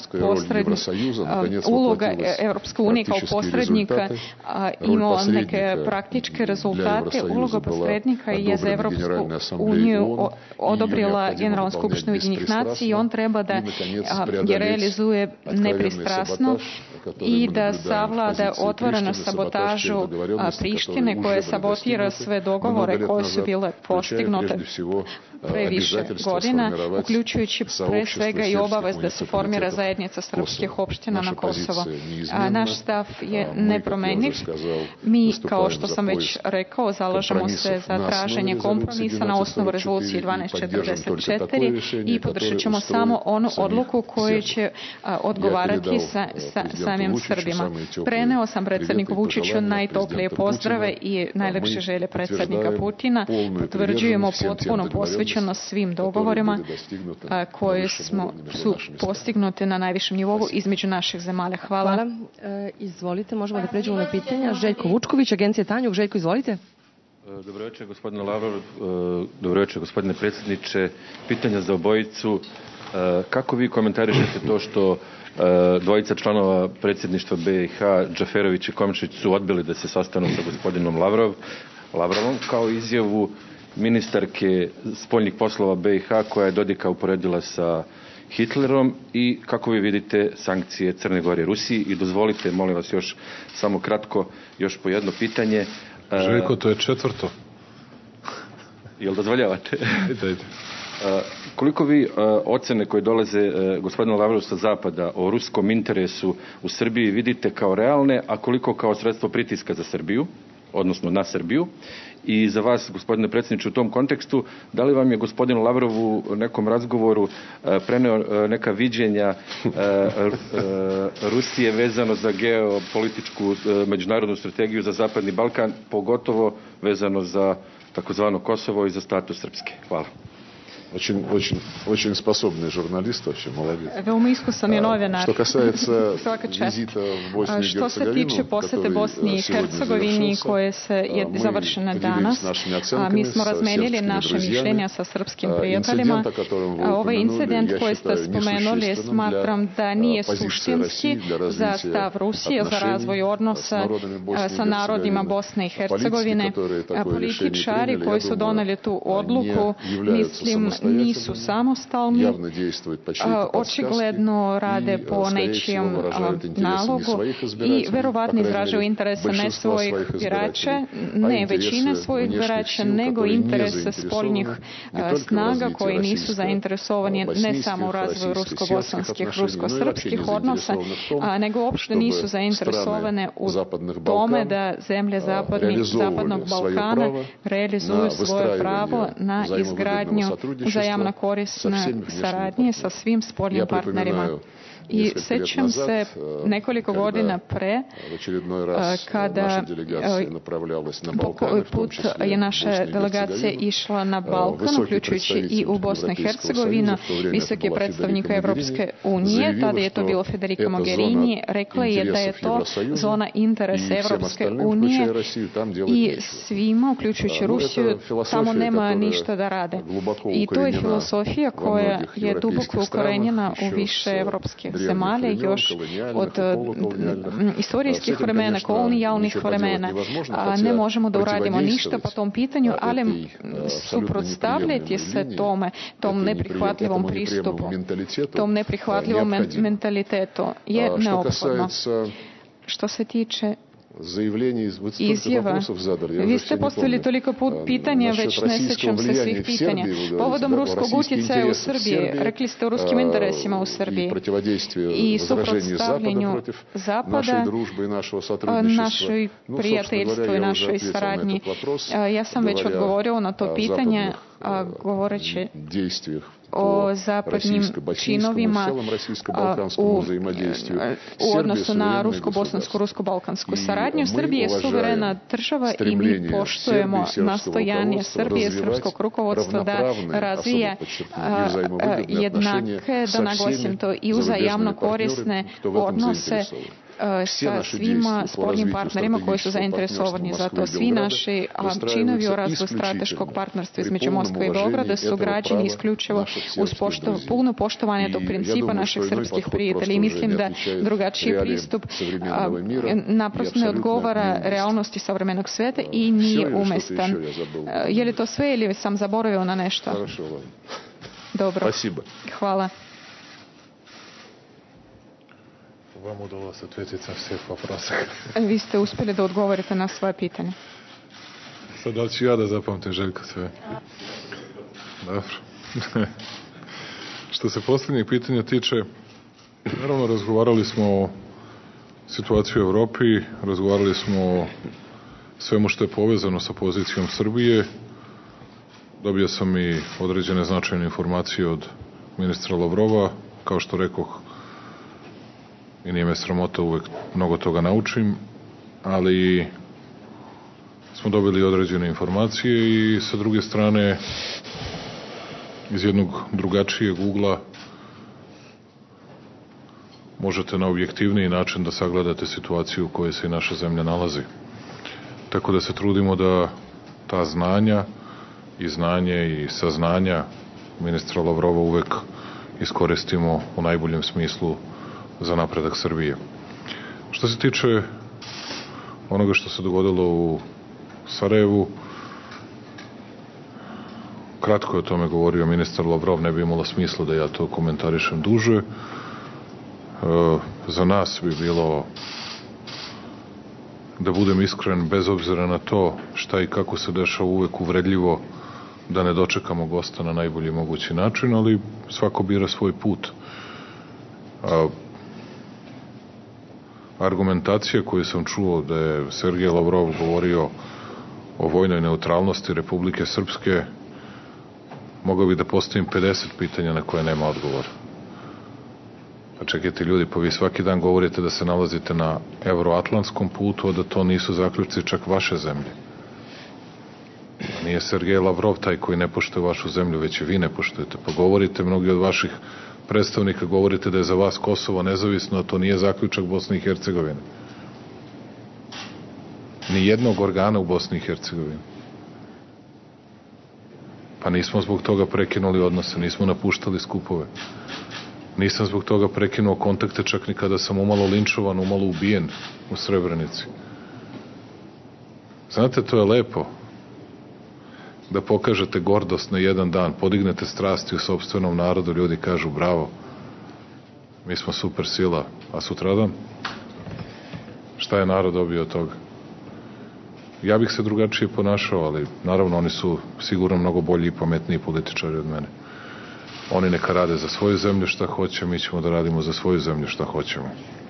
Speaker 2: uloga Europske unije kao posrednika ima neke praktičke rezultate. Uloga posrednika je za Europsku uniju odobrila Generalna skupština Ujedinjenih nacija i on treba da je realizuje nepristrasno i da savlada otvorenu sabotažu Prištine koja sabotira sve dogovore koje su bile postignute pre više godina, uključujući pre svega i obavez da se formira zajednica srpskih opština na Kosovo. Naš stav je nepromenjiv. Mi, kao što sam već rekao, zalažemo se za traženje kompromisa na osnovu rezolucije 1244 i podržat ćemo samo onu odluku koju će odgovarati samim Srbima. Preneo sam predsjedniku Vučiću najtoplije pozdrave i najlepše želje predsjednika Putina. Potvrđujemo potpuno posvećenost svim dogovorima koje su postignuti na najvišem nivou između naših zemalja. Hvala.
Speaker 20: Izvolite, možemo da pređemo na pitanja. Željko Vučković, Agencija Tanjug. Željko, izvolite.
Speaker 21: Dobro večer, gospodine Lavrov. Dobro večer, gospodine predsjedniče. Pitanja za obojicu. Kako vi komentarišete to što dvojica članova predsjedništva BiH, Džaferović i Komšić, su odbili da se sastanu sa gospodinom Lavrovom, kao izjavu ministarke spoljnih poslova BiH koja je Dodika uporedila sa Hitlerom, i kako vi vidite sankcije Crne Gore i Rusiji? I dozvolite, molim vas, još samo kratko, još po jedno pitanje.
Speaker 6: Željko, to je četvrto.
Speaker 21: Jel dozvoljavate? Ajde. Koliko vi ocene koje dolaze gospodina Lavrova sa zapada o ruskom interesu u Srbiji vidite kao realne, a koliko kao sredstvo pritiska za Srbiju, odnosno na Srbiju? I za vas, gospodine predsjedniče, u tom kontekstu, da li vam je gospodin Lavrov u nekom razgovoru preneo neka viđenja Rusije vezano za geopolitičku međunarodnu strategiju za Zapadni Balkan, pogotovo vezano za takozvano Kosovo i za status Srpske? Hvala.
Speaker 7: Очень способный журналист, вообще молодец.
Speaker 2: Veoma iskusan je novinar.
Speaker 7: Što kасается визита в Боснию и
Speaker 2: Što se tiče posete Bosni i Hercegovini koje je završena danas, mi smo razmenili naše mišljenja sa srpskim prijateljima. Ovaj incident koji ste spomenuli smatram da nije suštinski za stav Rusije, za razvoj odnosa sa narodima Bosne i Hercegovine. Političari koji su doneli tu odluku, mislim, nisu samostalni, očigledno rade po nečijem nalogu i verovatno izražaju interese ne svojih birača, ne većine svojih birača, nego interese spoljnih snaga koji nisu zainteresovani ne samo u razvoju rusko-bosanskih, rusko-srpskih odnosa, nego uopšte nisu zainteresovane u tome da zemlje Zapadnog Balkana realizuju svoje pravo na izgradnju uzajamno korisne saradnje sa svim spoljnim partnerima. I sećam se nekoliko godina pre, kada po koji put je naša delegacija išla na Balkan, uključujući i u Bosnu i Hercegovinu, visoki predstavnik Evropske unije, tada je to bilo Federica Mogherini, rekla je da je to zona interesa Evropske unije i svima, uključujući Rusiju, tamo nema ništa da rade. I to je filosofija koja je duboko ukorenjena u više evropskih zemalja još od istorijskih vremena, kolonijalnih vremena. Ne možemo da uradimo ništa po tom pitanju, ali suprotstavljati se tom neprihvatljivom pristupu, tom neprihvatljivom mentalitetu je neophodno. Što se tiče izjava. Vi ste postavili toliko pitanja, već ne sećam se svih pitanja. Povodom ruskog utjecaja u Srbiji, rekli ste o ruskim interesima u Srbiji i suprotstavljanju Zapada, našoj prijateljstvu i našoj saradnji. Ja sam već odgovorio na to pitanje, govoreći o zapadnim činovima u odnosu na rusko-bosansku, rusko-balkansku saradnju. Srbija je suverena država i mi poštujemo nastojanje Srbije, srpskog rukovodstva da razvija jednake, da naglasim to, i uzajamno korisne odnose sa svima spoljnim partnerima koji su zainteresovani za to. Svi naši činovi o razvoju strateškog partnerstva između Moskve i Beograda su građeni isključivo uz puno poštovanje tog principa naših srpskih prijatelja i mislim da drugačiji pristup naprosto ne odgovara realnosti savremenog sveta i nije umestan. Je li to sve ili sam zaboravio na nešto? Dobro. Hvala.
Speaker 6: Vam udalось ответить на все вопросы.
Speaker 2: Vi ste uspjeli da odgovorite na svoje pitanje.
Speaker 6: Sad da li ću ja da zapamtim, Željko, sve? Dobro. Što se posljednjeg pitanja tiče, naravno razgovarali smo o situaciji u Evropi, razgovarali smo o svemu što je povezano sa pozicijom Srbije. Dobio sam i određene značajne informacije od ministra Lavrova, kao što rekoh, i nije me sramota, uvek mnogo toga naučim, ali smo dobili određene informacije i sa druge strane iz jednog drugačijeg ugla možete na objektivniji način da sagledate situaciju u kojoj se i naša zemlja nalazi. Tako da se trudimo da ta znanja i znanje i saznanja ministra Lavrova uvek iskoristimo u najboljem smislu za napredak Srbije. Što se tiče onoga što se dogodilo u Sarajevu, kratko je o tome govorio ministar Lavrov, ne bi imalo smisla da ja to komentarišem duže. Za nas bi bilo, da budem iskren, bez obzira na to šta i kako se dešava, uvek uvredljivo da ne dočekamo gosta na najbolji mogući način, ali svako bira svoj put. Argumentacija koju sam čuo da je Sergej Lavrov govorio o vojnoj neutralnosti Republike Srpske, mogao bi da postavim 50 pitanja na koje nema odgovora. Pa čekajte ljudi, pa vi svaki dan govorite da se nalazite na evroatlantskom putu, a da to nisu zaključci čak vaše zemlje. Nije Sergej Lavrov taj koji ne poštuje vašu zemlju, već i vi ne poštujete. Pa govorite, mnogi od vaših predstavnika govorite da je za vas Kosovo nezavisno, a to nije zaključak Bosne i Hercegovine. Ni jednog organa u Bosni i Hercegovini. Pa nismo zbog toga prekinuli odnose, nismo napuštali skupove. Nisam zbog toga prekinuo kontakte čak ni kada sam umalo linčovan, umalo ubijen u Srebrenici. Znate, to je lepo da pokažete gordost na jedan dan, podignete strasti u sopstvenom narodu, ljudi kažu bravo, mi smo super sila, a sutradan šta je narod dobio od toga? Ja bih se drugačije ponašao, ali naravno oni su sigurno mnogo bolji i pametniji političari od mene. Oni neka rade za svoju zemlju šta hoće, mi ćemo da radimo za svoju zemlju šta hoćemo.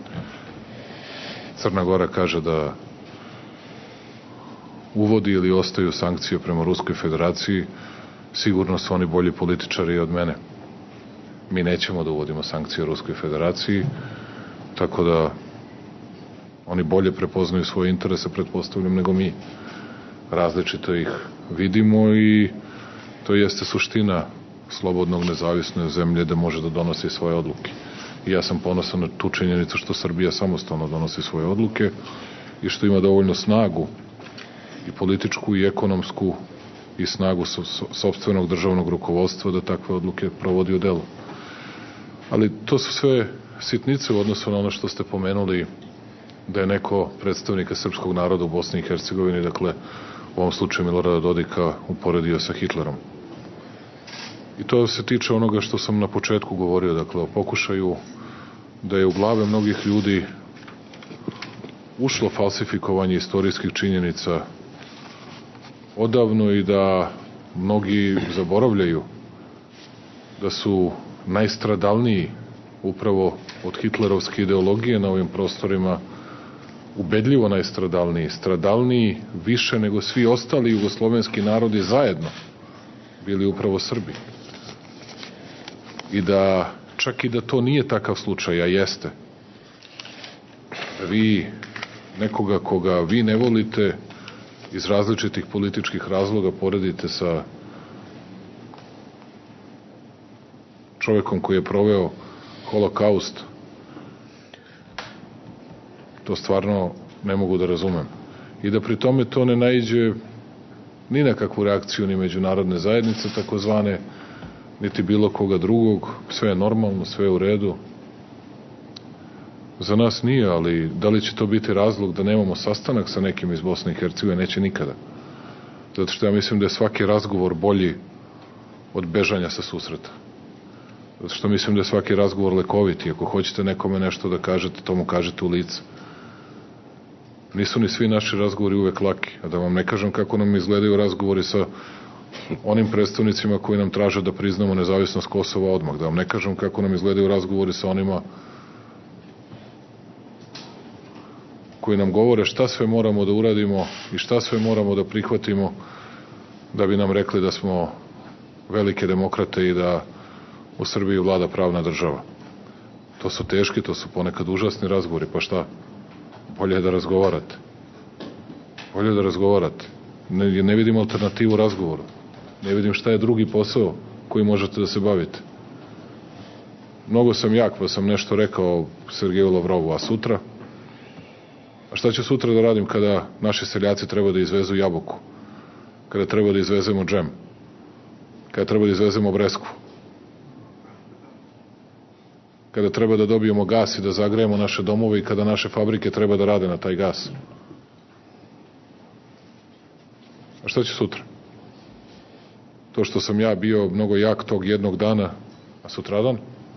Speaker 6: Crna Gora kaže da uvodi ili ostaju sankcije prema Ruskoj federaciji, sigurno su oni bolji političari od mene. Mi nećemo da uvodimo sankcije Ruskoj federaciji, tako da oni bolje prepoznaju svoje interese, pretpostavljam, nego mi. Različito ih vidimo i to jeste suština slobodnog, nezavisne zemlje da može da donosi svoje odluke. I ja sam ponosan na tu činjenicu što Srbija samostalno donosi svoje odluke i što ima dovoljno snagu i političku i ekonomsku i snagu sopstvenog državnog rukovodstva da takve odluke provodi u delu. Ali to su sve sitnice u odnosu na ono što ste pomenuli da je neko predstavnika srpskog naroda u Bosni i Hercegovini, dakle u ovom slučaju Milorada Dodika, uporedio sa Hitlerom. I to se tiče onoga što sam na početku govorio, dakle o pokušaju da je u glave mnogih ljudi ušlo falsifikovanje istorijskih činjenica odavno i da mnogi zaboravljaju da su najstradalniji upravo od hitlerovske ideologije na ovim prostorima, ubedljivo najstradalniji, stradalniji više nego svi ostali jugoslovenski narodi zajedno bili upravo Srbi. I da čak i da to nije takav slučaj, a jeste, vi nekoga koga vi ne volite iz različitih političkih razloga poredite sa čovekom koji je proveo holokaust, to stvarno ne mogu da razumem. I da pri tome to ne naiđe ni na kakvu reakciju ni međunarodne zajednice takozvane, niti bilo koga drugog, sve je normalno, sve je u redu. Za nas nije, ali da li će to biti razlog da nemamo sastanak sa nekim iz Bosne i Hercegovine? Neće nikada. Zato što ja mislim da je svaki razgovor bolji od bežanja sa susreta. Zato što mislim da je svaki razgovor lekovit i ako hoćete nekome nešto da kažete, to mu kažete u lice. Nisu ni svi naši razgovori uvek laki. A da vam ne kažem kako nam izgledaju razgovori sa onim predstavnicima koji nam traže da priznamo nezavisnost Kosova odmah. Da vam ne kažem kako nam izgledaju razgovori sa onima koji nam govore šta sve moramo da uradimo i šta sve moramo da prihvatimo da bi nam rekli da smo velike demokrate i da u Srbiji vlada pravna država. To su teški, to su ponekad užasni razgovori, pa šta? Bolje je da razgovarate. Bolje je da razgovarate. Ne vidim alternativu razgovoru. Ne vidim šta je drugi posao koji možete da se bavite. Mnogo sam jak, pa sam nešto rekao Sergeju Lavrovu, a sutra? A šta ću sutra da radim kada naši seljaci treba da izvezu jabuku? Kada treba da izvezemo džem? Kada treba da izvezemo bresku? Kada treba da dobijemo gas i da zagrejemo naše domove i kada naše fabrike treba da rade na taj gas? A šta će sutra? To što sam ja bio mnogo jak tog jednog dana, a sutradan?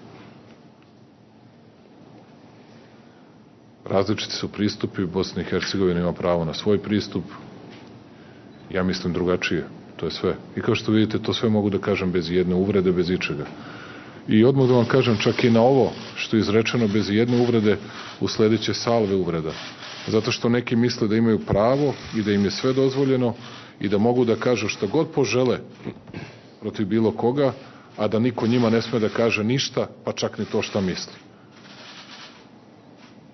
Speaker 6: Različiti su pristupi, Bosna i Hercegovina ima pravo na svoj pristup, ja mislim drugačije, to je sve. I kao što vidite, to sve mogu da kažem bez jedne uvrede, bez ičega. I odmah da vam kažem, čak i na ovo što je izrečeno bez jedne uvrede, usledit će salve uvreda. Zato što neki misle da imaju pravo i da im je sve dozvoljeno i da mogu da kažu šta god požele protiv bilo koga, a da niko njima ne sme da kaže ništa, pa čak ni to šta misli.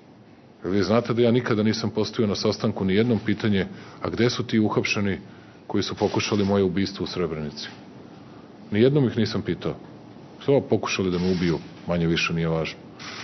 Speaker 6: Vi znate da ja nikada nisam postavio na sastanku ni jednom pitanje, a gde su ti uhapšeni koji su pokušali moje ubistvo u Srebrenici. Nijednom ih nisam pitao. Samo pokušali da me ubiju, manje više nije važno.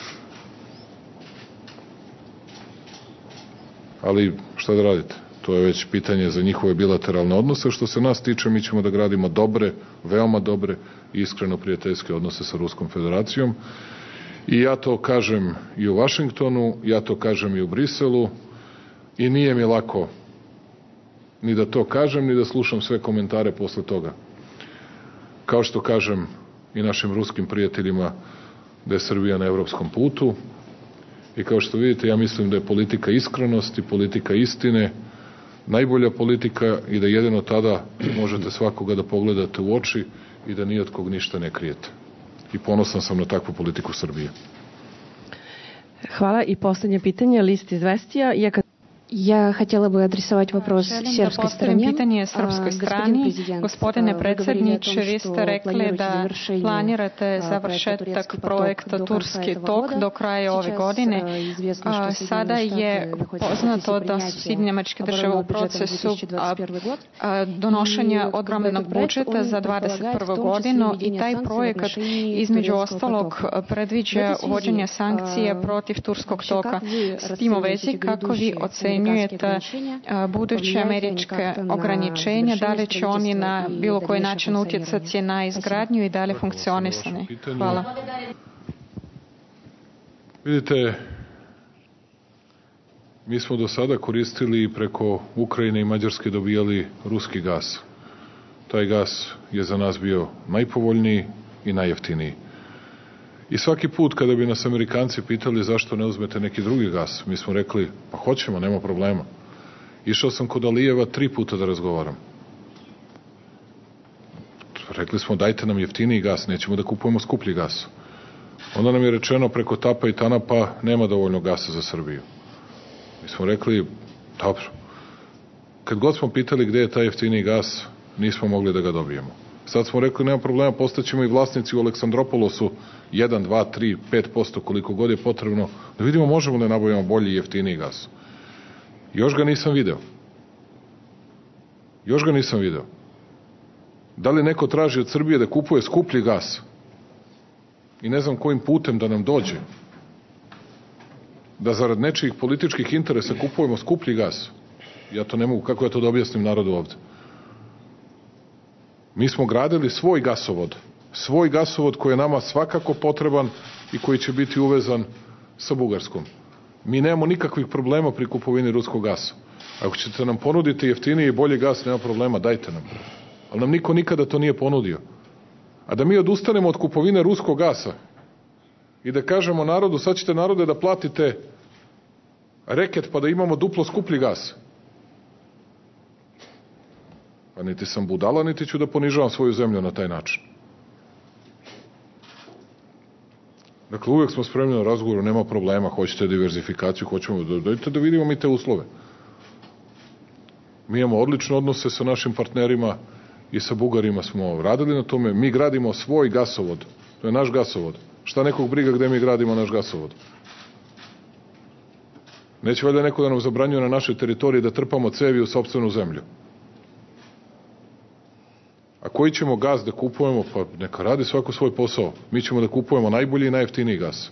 Speaker 6: Ali šta da radite? To je već pitanje za njihove bilateralne odnose. Što se nas tiče, mi ćemo da gradimo dobre, veoma dobre i iskreno prijateljske odnose sa Ruskom federacijom. I ja to kažem i u Vašingtonu, ja to kažem i u Briselu i nije mi lako ni da to kažem, ni da slušam sve komentare posle toga. Kao što kažem i našim ruskim prijateljima da je Srbija na evropskom putu i kao što vidite, ja mislim da je politika iskrenosti, politika istine najbolja politika i da jedino tada možete svakoga da pogledate u oči i da ni od kog ništa ne krijete. I ponosan sam na takvu politiku Srbije.
Speaker 20: Hvala. I posljednje pitanje, list известия.
Speaker 1: Я хотела бы адресовать вопрос сербской стороне.
Speaker 2: Pitanje srpskoj strani. Gospodine predsjedniče, vi ste rekli da planirate završetak projekta Turski tok do kraja ove godine. Sada je poznato da su Sjedinjene Američke Države u procesu donošenja odbrambenog budžeta za 2021. godinu i taj projekat između ostalog predviđa uvođenje sankcija protiv Turskog toka. S tim u vezi, kako vi ocenjujete buduće američke ograničenja, da li će oni na bilo koji način utjecati na izgradnju i dalje funkcionisanje? Hvala.
Speaker 6: Vidite, mi smo do sada koristili preko Ukrajine i Mađarske dobijali ruski gas. Taj gas je za nas bio najpovoljniji i najjeftiniji. I svaki put kada bi nas Amerikanci pitali zašto ne uzmete neki drugi gas, mi smo rekli, pa hoćemo, nema problema. Išao sam kod Alijeva 3 puta da razgovaram. Rekli smo, dajte nam jeftiniji gas, nećemo da kupujemo skuplji gas. Onda nam je rečeno preko Tapa i Tanapa nema dovoljno gasa za Srbiju. Mi smo rekli, dobro. Kad god smo pitali gde je taj jeftiniji gas, nismo mogli da ga dobijemo. Sad smo rekli, nema problema, postaćemo i vlasnici u Aleksandropolosu 1, 2, 3, 5% koliko god je potrebno, da vidimo možemo da nabavimo bolji i jeftiniji gas. Još ga nisam video. Još ga nisam video. Da li neko traži od Srbije da kupuje skuplji gas i ne znam kojim putem da nam dođe, da zarad nečijih političkih interesa kupujemo skuplji gas? Ja to ne mogu, kako ja to da objasnim narodu ovde? Mi smo gradili svoj gasovod koji je nama svakako potreban i koji će biti uvezan sa Bugarskom. Mi nemamo nikakvih problema pri kupovini ruskog gasa. Ako ćete nam ponuditi jeftiniji i bolji gas, nema problema, dajte nam. Ali nam niko nikada to nije ponudio. A da mi odustanemo od kupovine ruskog gasa i da kažemo narodu, sad ćete narode da platite reket pa da imamo duplo skuplji gas. Pa niti sam budala, niti ću da ponižavam svoju zemlju na taj način. Dakle, uvijek smo spremni na razgovoru, nema problema, hoćete diverzifikaciju, hoćemo da vidimo mi te uslove. Mi imamo odlične odnose sa našim partnerima i sa Bugarima smo radili na tome. Mi gradimo svoj gasovod, to je naš gasovod. Šta nekog briga gde mi gradimo naš gasovod? Neće valjda neko da nam zabranjuje na našoj teritoriji da trpamo cevi u sopstvenu zemlju. A koji ćemo gas da kupujemo? Pa neka radi svako svoj posao. Mi ćemo da kupujemo najbolji i najjeftiniji gas.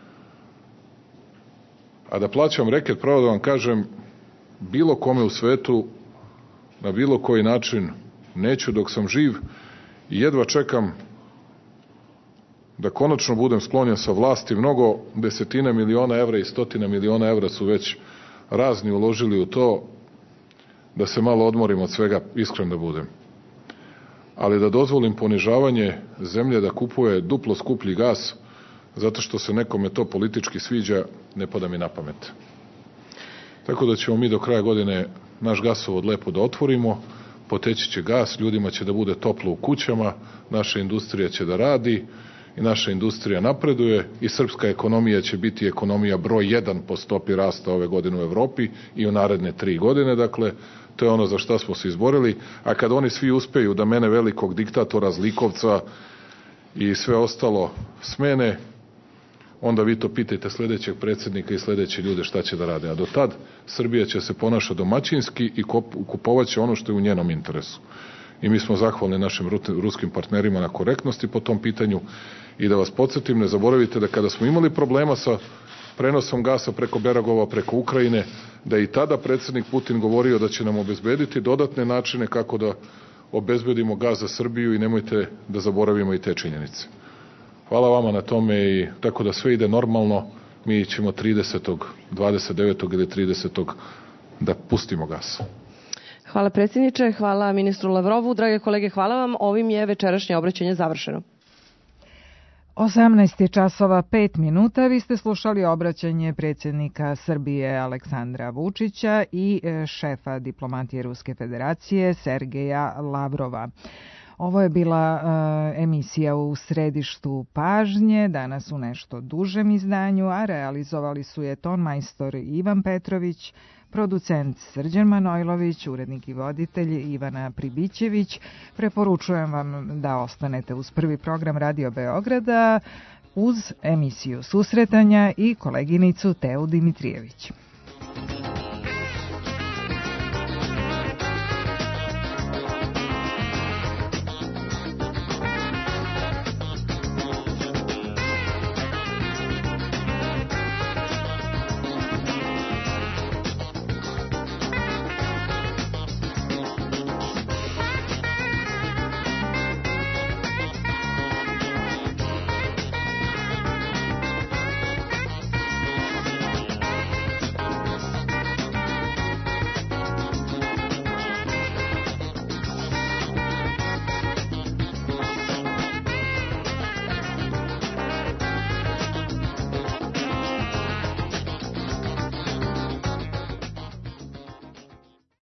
Speaker 6: A da plaćam reket, pravo da vam kažem, bilo kome u svetu, na bilo koji način, neću dok sam živ i jedva čekam da konačno budem sklonjen sa vlasti. Mnogo desetina miliona evra i stotina miliona evra su već razni uložili u to da se malo odmorim od svega, iskren da budem. Ali da dozvolim ponižavanje zemlje da kupuje duplo skuplji gas zato što se nekome to politički sviđa, ne pada mi na pamet. Tako da ćemo mi do kraja godine naš gasovod lepo da otvorimo, poteći će gas, ljudima će da bude toplo u kućama, naša industrija će da radi i naša industrija napreduje i srpska ekonomija će biti ekonomija broj 1 po stopi rasta ove godine u Evropi i u naredne 3 godine, dakle, to je ono za šta smo se izborili, a kad oni svi uspeju da mene velikog diktatora, zlikovca i sve ostalo smene, onda vi to pitajte sledećeg predsjednika i sledeće ljude šta će da rade. A do tad Srbija će se ponašati domaćinski i kupovat će ono što je u njenom interesu. I mi smo zahvalni našim ruskim partnerima na korektnosti po tom pitanju. I da vas podsjetim, ne zaboravite da kada smo imali problema sa prenosom gasa preko Beragova, preko Ukrajine, da je i tada predsjednik Putin govorio da će nam obezbediti dodatne načine kako da obezbedimo gaz za Srbiju i nemojte da zaboravimo i te činjenice. Hvala vama na tome i tako da sve ide normalno, mi ćemo 30. 29. ili 30. da pustimo gas.
Speaker 20: Hvala predsjedniče, hvala ministru Lavrovu. Drage kolege, hvala vam. Ovim je večerašnje obraćanje završeno.
Speaker 3: 18 časova 5 minuta. Vi ste slušali obraćanje predsjednika Srbije Aleksandra Vučića i šefa diplomatije Ruske federacije Sergeja Lavrova. Ovo je bila emisija u središtu pažnje, danas u nešto dužem izdanju, a realizovali su je tonmajstor Ivan Petrović, producent Srđan Manojlović, urednik i voditelj Ivana Pribićević. preporučujem vam da ostanete uz prvi program Radio Beograda uz emisiju Susretanja i koleginicu Teu Dimitrijević.